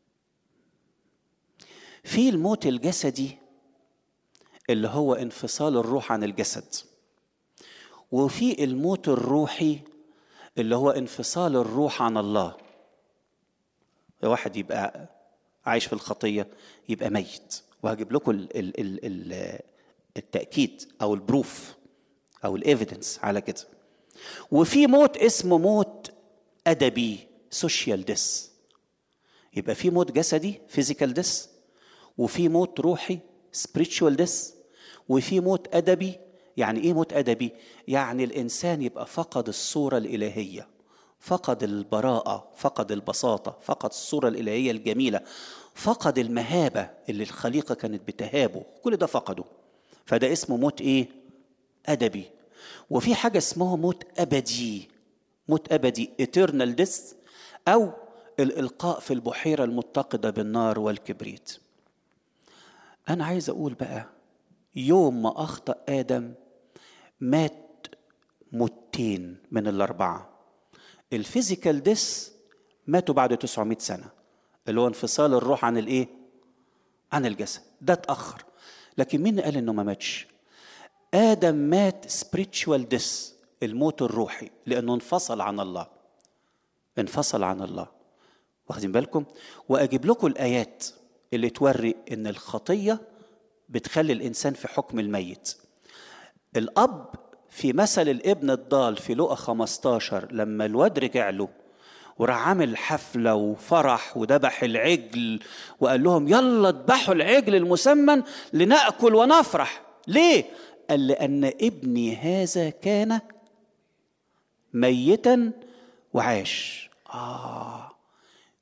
في الموت الجسدي اللي هو انفصال الروح عن الجسد، وفي الموت الروحي اللي هو انفصال الروح عن الله. واحد يبقى عايش في الخطية يبقى ميت، وهجيب لكم ال ال ال ال التأكيد أو البروف أو الإيفيدنس على كده. وفي موت اسمه موت أدبي، سوشيال ديس. يبقى في موت جسدي فيزيكال ديس، وفي موت روحي سبريتشوال ديس، وفي موت أدبي. يعني إيه موت أدبي؟ يعني الإنسان يبقى فقد الصورة الإلهية، فقد البراءة، فقد البساطة، فقد الصورة الإلهية الجميلة، فقد المهابة اللي الخليقة كانت بتهابه، كل ده فقده. فده اسمه موت إيه؟ أدبي. وفي حاجة اسمه موت أبدي، موت أبدي eternal death، أو الإلقاء في البحيرة المتقدة بالنار والكبريت. أنا عايز أقول بقى يوم ما أخطأ آدم مات موتين من الأربعة. الفيزيكال ديس ماتوا بعد تسعمائة سنة، اللي هو انفصال الروح عن الإيه؟ عن الجسد، ده اتأخر. لكن مين قال إنه ما ماتش؟ آدم مات سبريتشوال ديس، الموت الروحي، لأنه انفصل عن الله، انفصل عن الله. واخدين بالكم؟ وأجيب لكم الآيات اللي توري إن الخطية بتخلي الإنسان في حكم الميت. الأب في مثل الابن الضال في لقا خمستاشر، لما الواد رجع له وراح عامل حفلة وفرح وذبح العجل وقال لهم يلا اذبحوا العجل المسمن لنأكل ونفرح. ليه؟ قال لأن ابني هذا كان ميتا وعاش. آه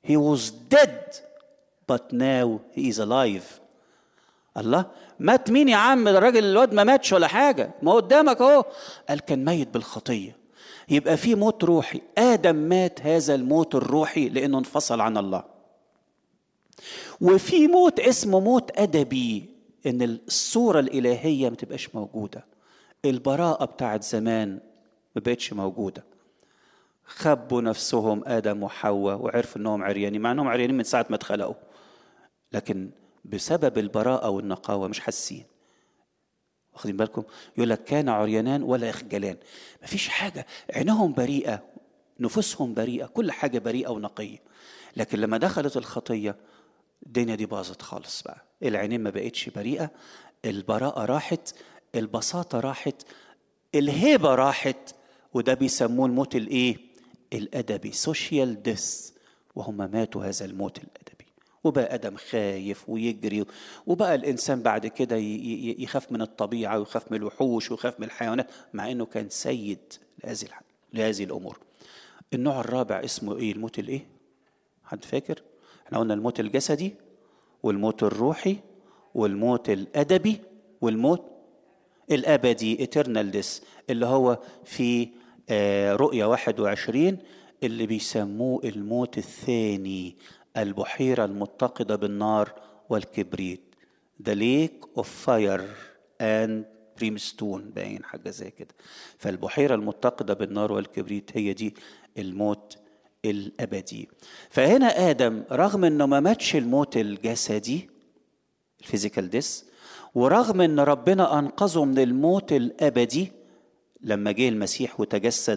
he was dead but now he is alive. الله، مات مين يا عم؟ ده الراجل الواد ما ماتش ولا حاجة، ما قدامك اهو. قال كان ميت بالخطية. يبقى في موت روحي. آدم مات هذا الموت الروحي لأنه انفصل عن الله. وفي موت اسمه موت أدبي، إن الصورة الإلهية ما تبقاش موجودة. البراءة بتاعت زمان ما بقتش موجودة. خبوا نفسهم آدم وحواء وعرفوا إنهم عريانين، مع إنهم عريانين من ساعة ما اتخلقوا، لكن بسبب البراءة والنقاوة مش حاسين. واخدين بالكم؟ يقول لك كان عريانان ولا يخجلان. مفيش حاجة، عينهم بريئة، نفوسهم بريئة، كل حاجة بريئة ونقية. لكن لما دخلت الخطية الدنيا دي باظت خالص بقى. العينين ما بقتش بريئة، البراءة راحت، البساطة راحت، الهيبة راحت. وده بيسموه الموت الايه؟ الأدبي، سوشيال ديث. وهم ماتوا هذا الموت الأدبي. وبقى آدم خايف ويجري، وبقى الإنسان بعد كده يخاف من الطبيعة ويخاف من الوحوش ويخاف من الحيوانات، مع إنه كان سيد لهذه لهذه الأمور. النوع الرابع اسمه إيه؟ الموت الإيه؟ حد فاكر؟ احنا قلنا الموت الجسدي والموت الروحي والموت الأدبي والموت الأبدي eternal death، اللي هو في رؤية واحد وعشرين اللي بيسموه الموت الثاني، البحيرة المتقدة بالنار والكبريت. The lake of fire and brimstone، باين حاجة زي كده. فالبحيرة المتقدة بالنار والكبريت هي دي الموت الأبدي. فهنا آدم رغم أنه ما ماتش الموت الجسدي الفيزيكال ديس، ورغم أن ربنا أنقذه من الموت الأبدي لما جه المسيح وتجسد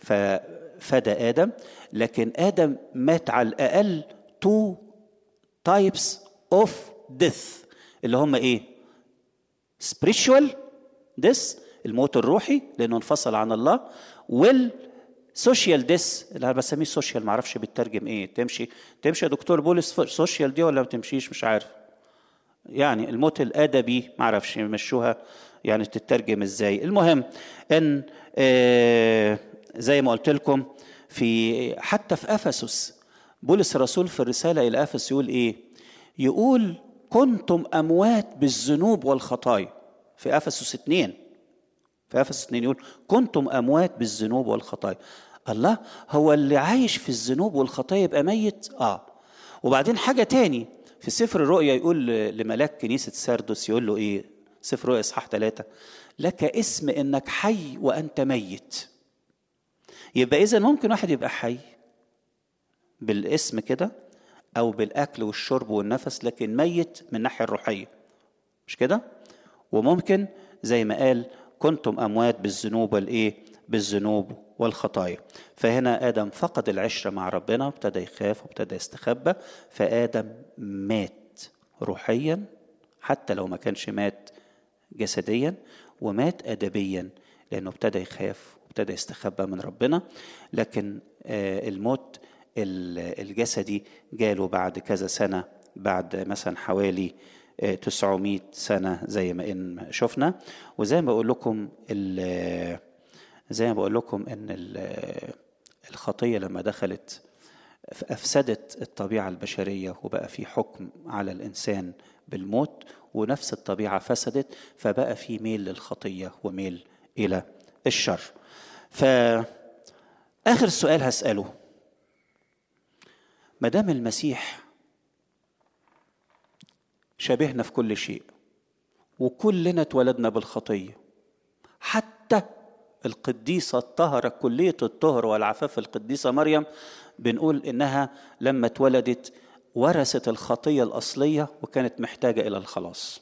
ففدى آدم، لكن آدم مات على الأقل two types of death، اللي هم إيه؟ spiritual death، الموت الروحي لأنه انفصل عن الله، وال سوشيال ديس اللي انا بسميه سوشيال، ما اعرفش بالترجم ايه. تمشي تمشي يا دكتور بولس سوشيال دي ولا ما تمشيش؟ مش عارف. يعني الموت الادبي ما اعرفش يمشوها يعني تترجم ازاي. المهم ان آه زي ما قلت لكم، في حتى في افسس بولس الرسول في الرساله الى افسس يقول ايه؟ يقول كنتم اموات بالذنوب والخطايا. في افسس اتنين في افسس اتنين يقول كنتم اموات بالذنوب والخطايا. الله، هو اللي عايش في الذنوب والخطايا يبقى ميت؟ اه. وبعدين حاجه تاني في سفر الرؤيا يقول لملاك كنيسه ساردس، يقول له ايه؟ سفر الرؤيا اصحاح ثلاثة، لك اسم انك حي وانت ميت. يبقى اذا ممكن واحد يبقى حي بالاسم كده او بالاكل والشرب والنفس، لكن ميت من الناحيه الروحيه، مش كده؟ وممكن زي ما قال كنتم أموات بالذنوب والإيه؟ بالذنوب والخطايا. فهنا آدم فقد العشرة مع ربنا، ابتدى يخاف وابتدى يستخبى، فآدم مات روحيا حتى لو ما كانش مات جسديا، ومات أدبيا لأنه ابتدى يخاف وابتدى يستخبى من ربنا. لكن الموت الجسدي جاله بعد كذا سنة، بعد مثلا حوالي تسعمائة سنة زي ما إن شفنا. وزي ما بقول لكم زي ما بقول لكم إن الخطية لما دخلت أفسدت الطبيعة البشرية، وبقى في حكم على الإنسان بالموت، ونفس الطبيعة فسدت، فبقى في ميل للخطية وميل إلى الشر. فآخر سؤال هسأله، مدام المسيح شبهنا في كل شيء، وكلنا اتولدنا بالخطية، حتى القديسة الطاهرة كلية الطهر والعفاف القديسة مريم بنقول إنها لما اتولدت ورثت الخطية الأصلية وكانت محتاجة إلى الخلاص.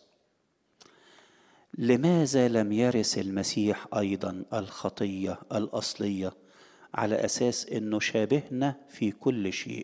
لماذا لم يرث المسيح أيضا الخطية الأصلية على أساس إنه شابهنا في كل شيء؟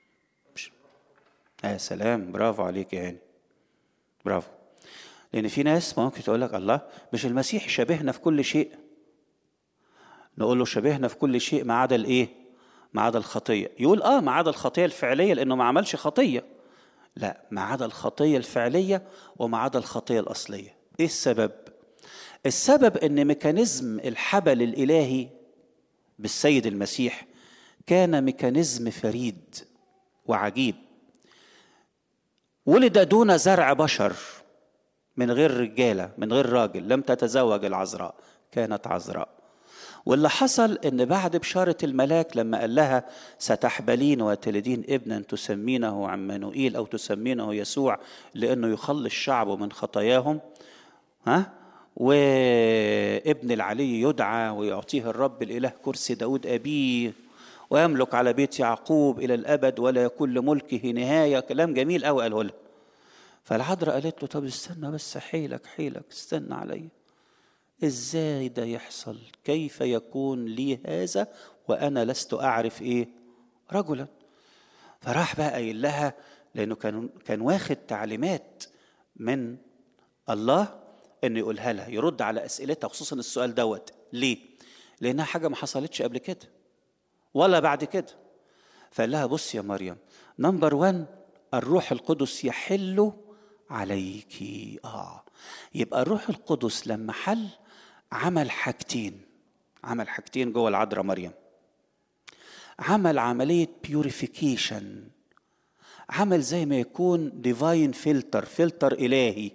يا سلام، برافو عليك يا هاني، برافو. لأن في ناس ممكن تقول لك الله، مش المسيح شبهنا في كل شيء؟ نقول له شبهنا في كل شيء ما عدا الإيه؟ ما عدا الخطية. يقول آه ما عدا الخطية الفعلية لأنه ما عملش خطية. لا، ما عدا الخطية الفعلية وما عدا الخطية الأصلية. إيه السبب؟ السبب إن ميكانيزم الحبل الإلهي بالسيد المسيح كان ميكانيزم فريد وعجيب. ولد دون زرع بشر، من غير رجالة، من غير راجل، لم تتزوج العذراء، كانت عذراء. واللي حصل ان بعد بشارة الملاك لما قال لها ستحبلين وتلدين ابنا تسمينه عمانوئيل او تسمينه يسوع لانه يخلص شعبه من خطاياهم، ها، وابن العلي يدعى ويعطيه الرب الاله كرسي داود ابيه ويملك على بيت يعقوب الى الابد ولا يكون لملكه نهايه. كلام جميل قوي قاله لها. فالعذراء قالت له طب استنى بس، حيلك حيلك استنى عليا، ازاي ده يحصل؟ كيف يكون لي هذا وانا لست اعرف ايه رجلا؟ فراح بقى قايل لها، لانه كان كان واخد تعليمات من الله انه يقولها لها، يرد على اسئلتها، خصوصا السؤال دوت. ليه؟ لانها حاجه ما حصلتش قبل كده ولا بعد كده. فقال لها بص يا مريم، نمبر وان، الروح القدس يحل عليكي. اه يبقى الروح القدس لما حل عمل حاجتين، عمل حاجتين جوه العذراء مريم. عمل عملية بيوريفيكيشن، عمل زي ما يكون ديفاين فلتر، فلتر إلهي،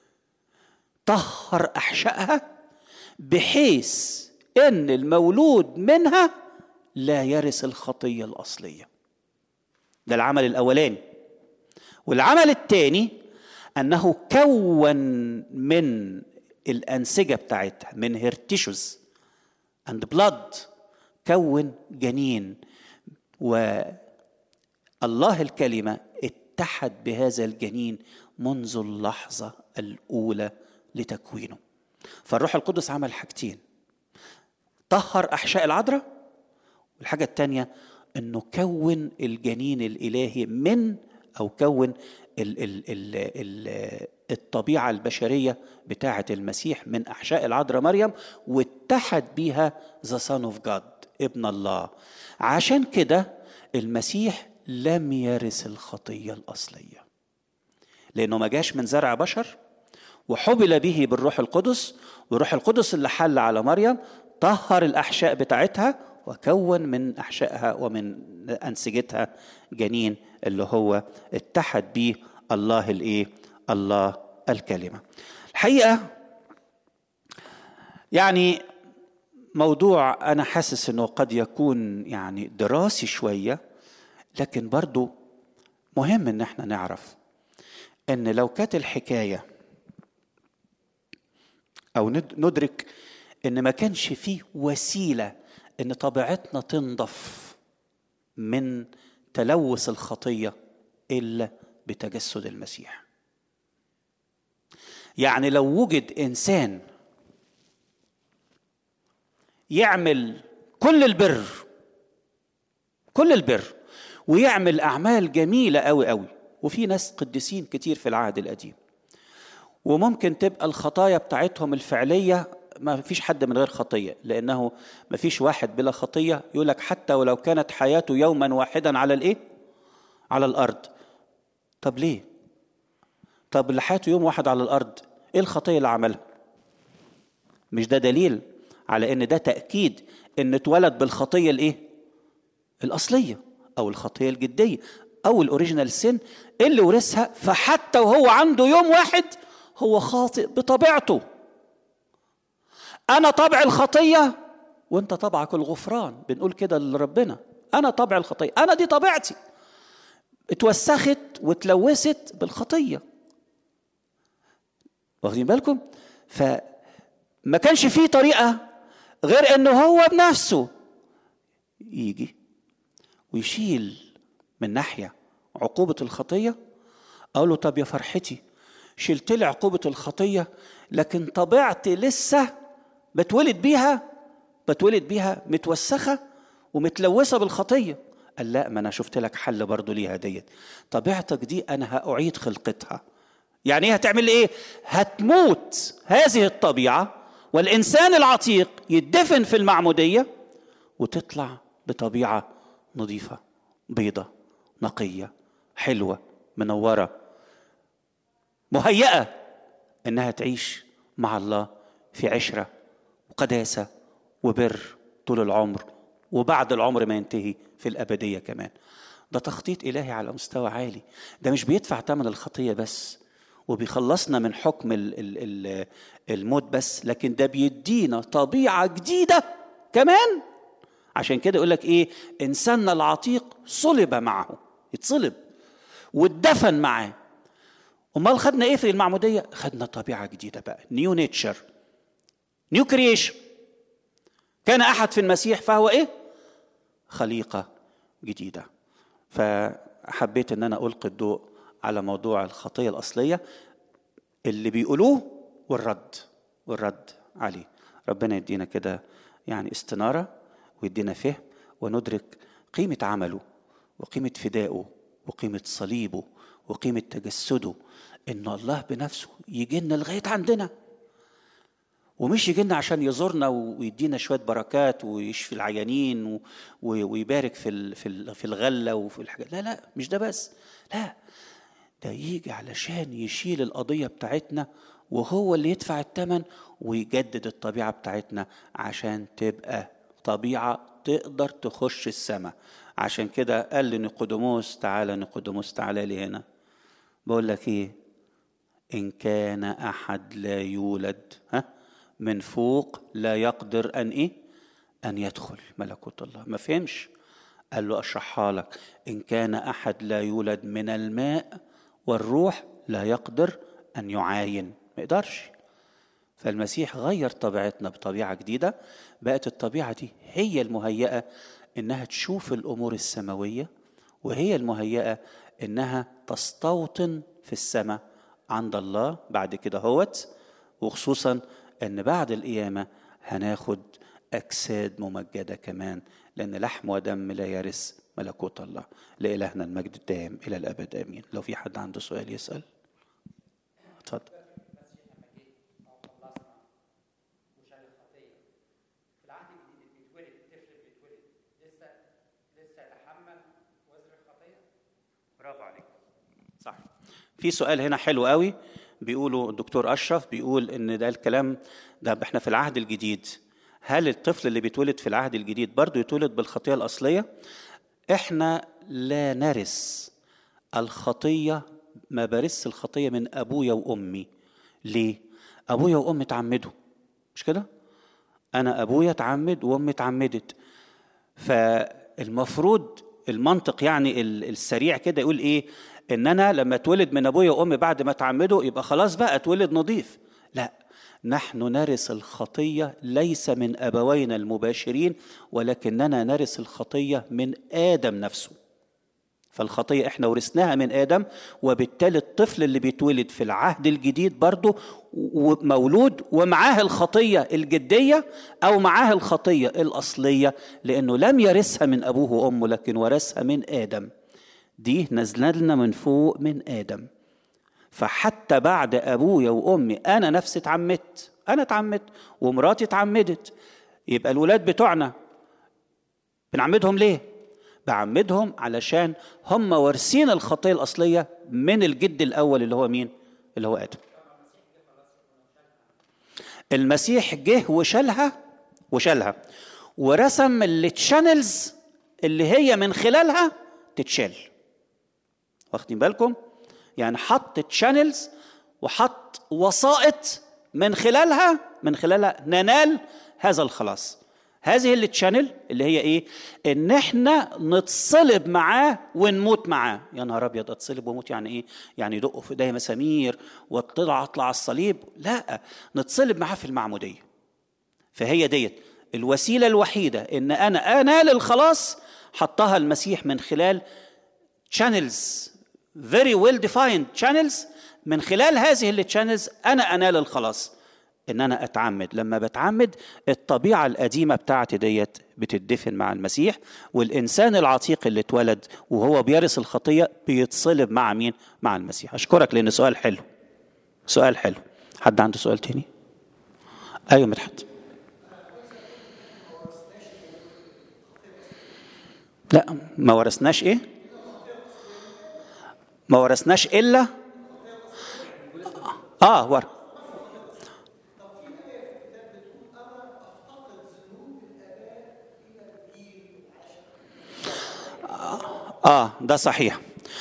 طهر أحشائها بحيث إن المولود منها لا يرث الخطية الأصلية. ده العمل الأولاني. والعمل الثاني أنه كون من الأنسجة بتاعتها، من هيرتيشوز and blood، كون جنين، والله الكلمة اتحد بهذا الجنين منذ اللحظة الأولى لتكوينه. فالروح القدس عمل حاجتين، طهر أحشاء العذراء، والحاجة الثانية أنه كون الجنين الإلهي من، أو كون ال ال ال ال الطبيعة البشرية بتاعة المسيح من أحشاء العذراء مريم، واتحد بيها the son of God، ابن الله. عشان كده المسيح لم يرث الخطية الأصلية، لأنه ما جاش من زرع بشر، وحبل به بالروح القدس، والروح القدس اللي حل على مريم طهر الأحشاء بتاعتها وكون من أحشائها ومن أنسجتها جنين اللي هو اتحد به الله الإيه؟ الله الكلمة. الحقيقة يعني موضوع أنا حاسس أنه قد يكون يعني دراسي شوية، لكن برضو مهم أن احنا نعرف أن لو كانت الحكاية أو ندرك أن ما كانش فيه وسيلة أن طبيعتنا تنضف من تلوث الخطية إلا بتجسد المسيح. يعني لو وجد إنسان يعمل كل البر كل البر ويعمل أعمال جميلة قوي قوي، وفي ناس قديسين كتير في العهد القديم، وممكن تبقى الخطايا بتاعتهم الفعلية ما فيش حد من غير خطية، لأنه ما فيش واحد بلا خطية. يقولك حتى ولو كانت حياته يوما واحدا على الإيه؟ على الأرض. طب ليه؟ طب اللي حياته يوم واحد على الأرض إيه الخطية اللي عملها؟ مش ده دليل على إن ده تأكيد إن اتولد بالخطية الإيه؟ الأصلية أو الخطية الجدية أو الأوريجينال سين اللي ورثها، فحتى وهو عنده يوم واحد هو خاطئ بطبيعته. أنا طبع الخطية وأنت طبعك الغفران، بنقول كده لربنا، أنا طبع الخطية، أنا دي طبيعتي اتوسخت وتلوثت بالخطية. واخدين بالكم؟ فما كانش فيه طريقة غير أنه هو بنفسه يجي ويشيل من ناحية عقوبة الخطية. أقول له طب يا فرحتي، شلت لي عقوبة الخطية، لكن طبيعتي لسه بتولد بيها بتولد بيها متوسخة ومتلوثة بالخطية. قال لا، ما أنا شفت لك حل برضو ليها ديت. طبيعتك دي أنا هأعيد خلقتها. يعني إيه هتعمل إيه؟ هتموت هذه الطبيعة والإنسان العتيق يدفن في المعمودية وتطلع بطبيعة نظيفة بيضة نقية حلوة منورة مهيئة إنها تعيش مع الله في عشرة وقداسة وبر طول العمر، وبعد العمر ما ينتهي في الأبدية كمان. ده تخطيط إلهي على مستوى عالي. ده مش بيدفع ثمن الخطية بس وبيخلصنا من حكم الموت بس، لكن ده بيدينا طبيعة جديدة كمان. عشان كده يقول لك ايه؟ انساننا العتيق صلب معه، يتصلب واتدفن معاه. امال خدنا ايه في المعمودية؟ خدنا طبيعة جديدة بقى، نيو نيتشر، نيو كرييشن. كان احد في المسيح فهو ايه؟ خليقة جديدة. فحبيت ان انا القي الضوء على موضوع الخطية الأصلية اللي بيقولوه والرد والرد عليه. ربنا يدينا كده يعني استنارة ويدينا فهم وندرك قيمة عمله وقيمة فدائه وقيمة صليبه وقيمة تجسده، إن الله بنفسه يجي لنا لغاية عندنا، ومش يجي لنا عشان يزورنا ويدينا شوية بركات ويشفي العيانين ويبارك في في الغلة وفي الحاجات. لا لا، مش ده بس، لا، ده يجي علشان يشيل القضية بتاعتنا وهو اللي يدفع الثمن ويجدد الطبيعة بتاعتنا عشان تبقى طبيعة تقدر تخش السماء. عشان كده قال لنيقوديموس تعالى، نيقوديموس تعالى لي هنا، بقول لك ايه؟ إن كان أحد لا يولد ها من فوق لا يقدر أن إيه؟ أن يدخل ملكوت الله. ما فهمش؟ قال له أشرحها لك. إن كان أحد لا يولد من الماء والروح لا يقدر أن يعاين، ما يقدرش. فالمسيح غير طبيعتنا بطبيعة جديدة، بقت الطبيعة دي هي المهيئة إنها تشوف الأمور السماوية، وهي المهيئة إنها تستوطن في السماء عند الله بعد كده هوت. وخصوصا إن بعد القيامة هناخد أجساد ممجدة كمان، لأن لحم ودم لا يرث ملكوت الله. لإلهنا المجد الدائم إلى الأبد آمين. لو في حد عنده سؤال يسأل اتفضل. برافو عليك، صح. في سؤال هنا حلو قوي بيقوله الدكتور أشرف، بيقول إن ده الكلام ده احنا في العهد الجديد، هل الطفل اللي بيتولد في العهد الجديد برضو يتولد بالخطية الأصلية؟ احنا لا نرث الخطية، ما برث الخطية من أبويا وأمي. ليه؟ أبويا وأمي تعمدوا، مش كده؟ أنا أبويا تعمد وأمي تعمدت. فالمفروض المنطق يعني السريع كده يقول إيه؟ إن أنا لما اتولد من أبويا وأمي بعد ما تعمدوا يبقى خلاص بقى اتولد نظيف. لا، نحن نرث الخطية ليس من أبوينا المباشرين، ولكننا نرث الخطية من آدم نفسه. فالخطية احنا ورثناها من آدم، وبالتالي الطفل اللي بيتولد في العهد الجديد برضه مولود ومعاه الخطية الجدية أو معاه الخطية الأصلية، لأنه لم يرثها من أبوه وأمه لكن ورثها من آدم. دي نزلنا لنا من فوق من آدم. فحتى بعد أبويا وأمي أنا نفسي اتعمدت، أنا اتعمدت ومراتي اتعمدت، يبقى الولاد بتوعنا بنعمدهم ليه؟ بعمدهم علشان هم وارثين الخطية الأصلية من الجد الأول اللي هو مين؟ اللي هو آدم. المسيح جه وشالها وشالها ورسم التشانلز اللي هي من خلالها تتشال. واخدين بالكم؟ يعني حط تشانلز وحط وسائط من خلالها من خلالها ننال هذا الخلاص. هذه اللي تشانل اللي هي ايه؟ ان احنا نتصلب معاه ونموت معاه. يا نهار ابيض، اتصلب وموت يعني ايه؟ يعني يدقوا في ايديا مسامير واطلع اطلع على الصليب؟ لا، نتصلب معاه في المعموديه. فهي ديت الوسيله الوحيده ان انا انال الخلاص، حطها المسيح من خلال channels very well defined channels. من خلال هذه التشانلز انا انال الخلاص، ان انا اتعمد. لما بتعمد الطبيعه القديمه بتاعتي ديت بتدفن مع المسيح، والانسان العتيق اللي اتولد وهو بيرث الخطيه بيتصلب مع مين؟ مع المسيح. اشكرك لان سؤال حلو، سؤال حلو. حد عنده سؤال تاني؟ ايوه مدحت. لا، ما ورثناش ايه؟ ما ورثناش الا اه ور اه ده صحيح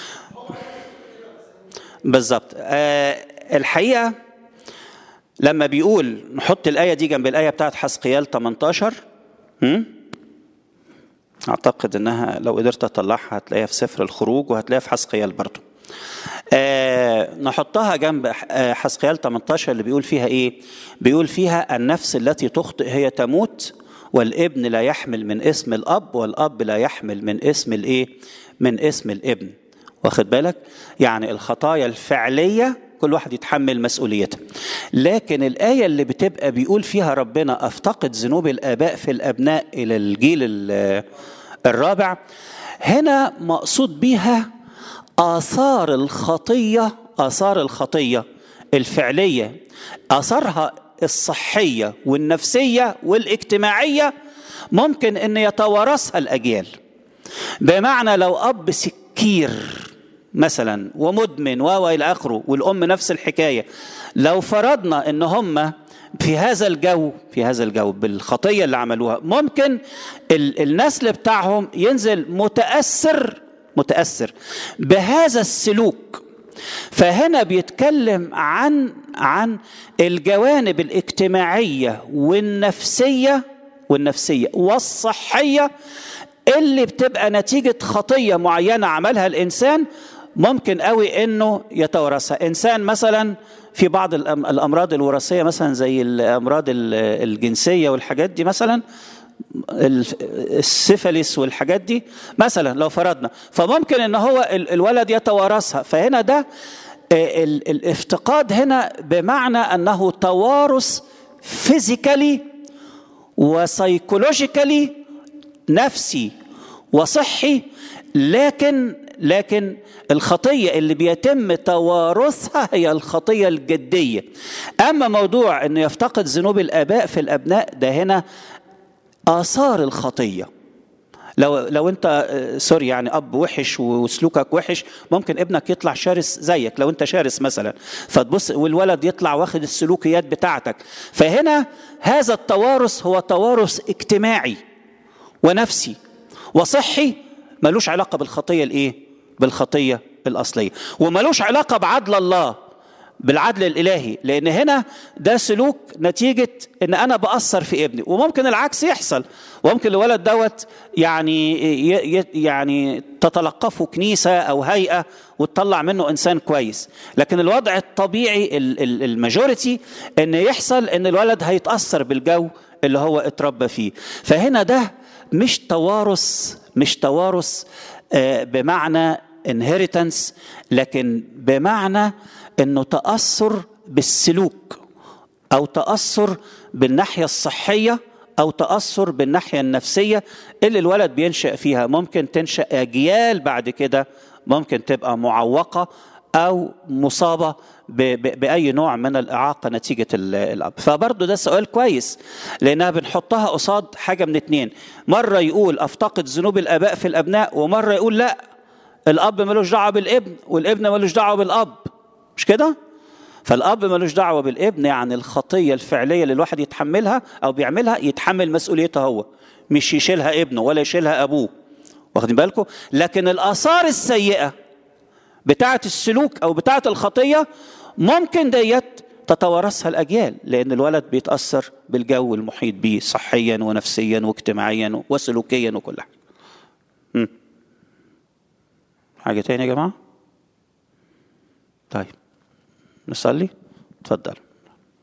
بالظبط. آه الحقيقة لما بيقول نحط الآية دي جنب الآية بتاعت حزقيال ثمانية عشر، هم؟ أعتقد أنها لو قدرت أطلعها هتلاقيها في سفر الخروج وهتلاقيها في حزقيال برضو. آه نحطها جنب حزقيال ثمانية عشر اللي بيقول فيها إيه؟ بيقول فيها النفس التي تخطئ هي تموت، والابن لا يحمل من اسم الأب، والأب لا يحمل من اسم الإيه؟ من اسم الابن. واخد بالك؟ يعني الخطايا الفعلية كل واحد يتحمل مسؤوليتها. لكن الآية اللي بتبقى بيقول فيها ربنا أفتقد ذنوب الآباء في الأبناء إلى الجيل الرابع، هنا مقصود بيها آثار الخطية، آثار الخطية الفعلية، آثارها الصحية والنفسية والاجتماعية ممكن أن يتوارثها الأجيال. بمعنى لو أب سكير مثلا ومدمن والى اخره، والام نفس الحكايه، لو فرضنا ان هم في هذا الجو في هذا الجو بالخطيه اللي عملوها، ممكن النسل بتاعهم ينزل متاثر متاثر بهذا السلوك. فهنا بيتكلم عن عن الجوانب الاجتماعيه والنفسيه والنفسيه والصحيه اللي بتبقى نتيجه خطيه معينه عملها الانسان، ممكن قوي انه يتورثها. انسان مثلا في بعض الامراض الوراثيه مثلا زي الامراض الجنسيه والحاجات دي، مثلا السيفليس والحاجات دي مثلا لو فرضنا، فممكن ان هو الولد يتوارثها. فهنا ده الافتقاد هنا بمعنى انه توارث فيزيكالي وسايكولوجيكالي، نفسي وصحي. لكن لكن الخطية اللي بيتم توارثها هي الخطية الجدية. أما موضوع أنه يفتقد ذنوب الآباء في الأبناء، ده هنا آثار الخطية. لو لو أنت سوري يعني أب وحش وسلوكك وحش، ممكن ابنك يطلع شرس زيك. لو أنت شرس مثلا فتبص والولد يطلع واخد السلوكيات بتاعتك. فهنا هذا التوارث هو توارث اجتماعي ونفسي وصحي، ملوش علاقة بالخطية الإيه؟ بالخطية الأصلية، وملوش علاقة بعدل الله، بالعدل الإلهي. لأن هنا ده سلوك نتيجة إن أنا بأثر في ابني. وممكن العكس يحصل، وممكن الولد دوت يعني يعني تتلقفه كنيسة أو هيئة وتطلع منه إنسان كويس. لكن الوضع الطبيعي الماجوريتي إن يحصل إن الولد هيتأثر بالجو اللي هو اتربى فيه. فهنا ده مش توارث مش توارث بمعنى inheritance، لكن بمعنى انه تأثر بالسلوك، او تأثر بالناحية الصحية، او تأثر بالناحية النفسية اللي الولد بينشأ فيها. ممكن تنشأ اجيال بعد كده ممكن تبقى معوقة او مصابة بأي نوع من الإعاقة نتيجة الأب. فبرضو ده سؤال كويس، لأنها بنحطها قصاد حاجة من اتنين. مرة يقول أفتقد ذنوب الآباء في الأبناء، ومرة يقول لا، الأب ملوش دعوة بالابن والابن ملوش دعوة بالأب. مش كده؟ فالأب ملوش دعوة بالابن، يعني الخطية الفعلية اللي الواحد يتحملها أو بيعملها يتحمل مسؤوليتها هو، مش يشيلها ابنه ولا يشيلها أبوه. واخدين بالكم؟ لكن الآثار السيئة بتاعة السلوك أو بتاعة الخطية ممكن ديت تتوارثها الأجيال، لأن الولد بيتأثر بالجو المحيط به صحيا ونفسيا واجتماعيا وسلوكيا وكل حاجة. حاجة تانية يا جماعة؟ طيب نصلي. اتفضل.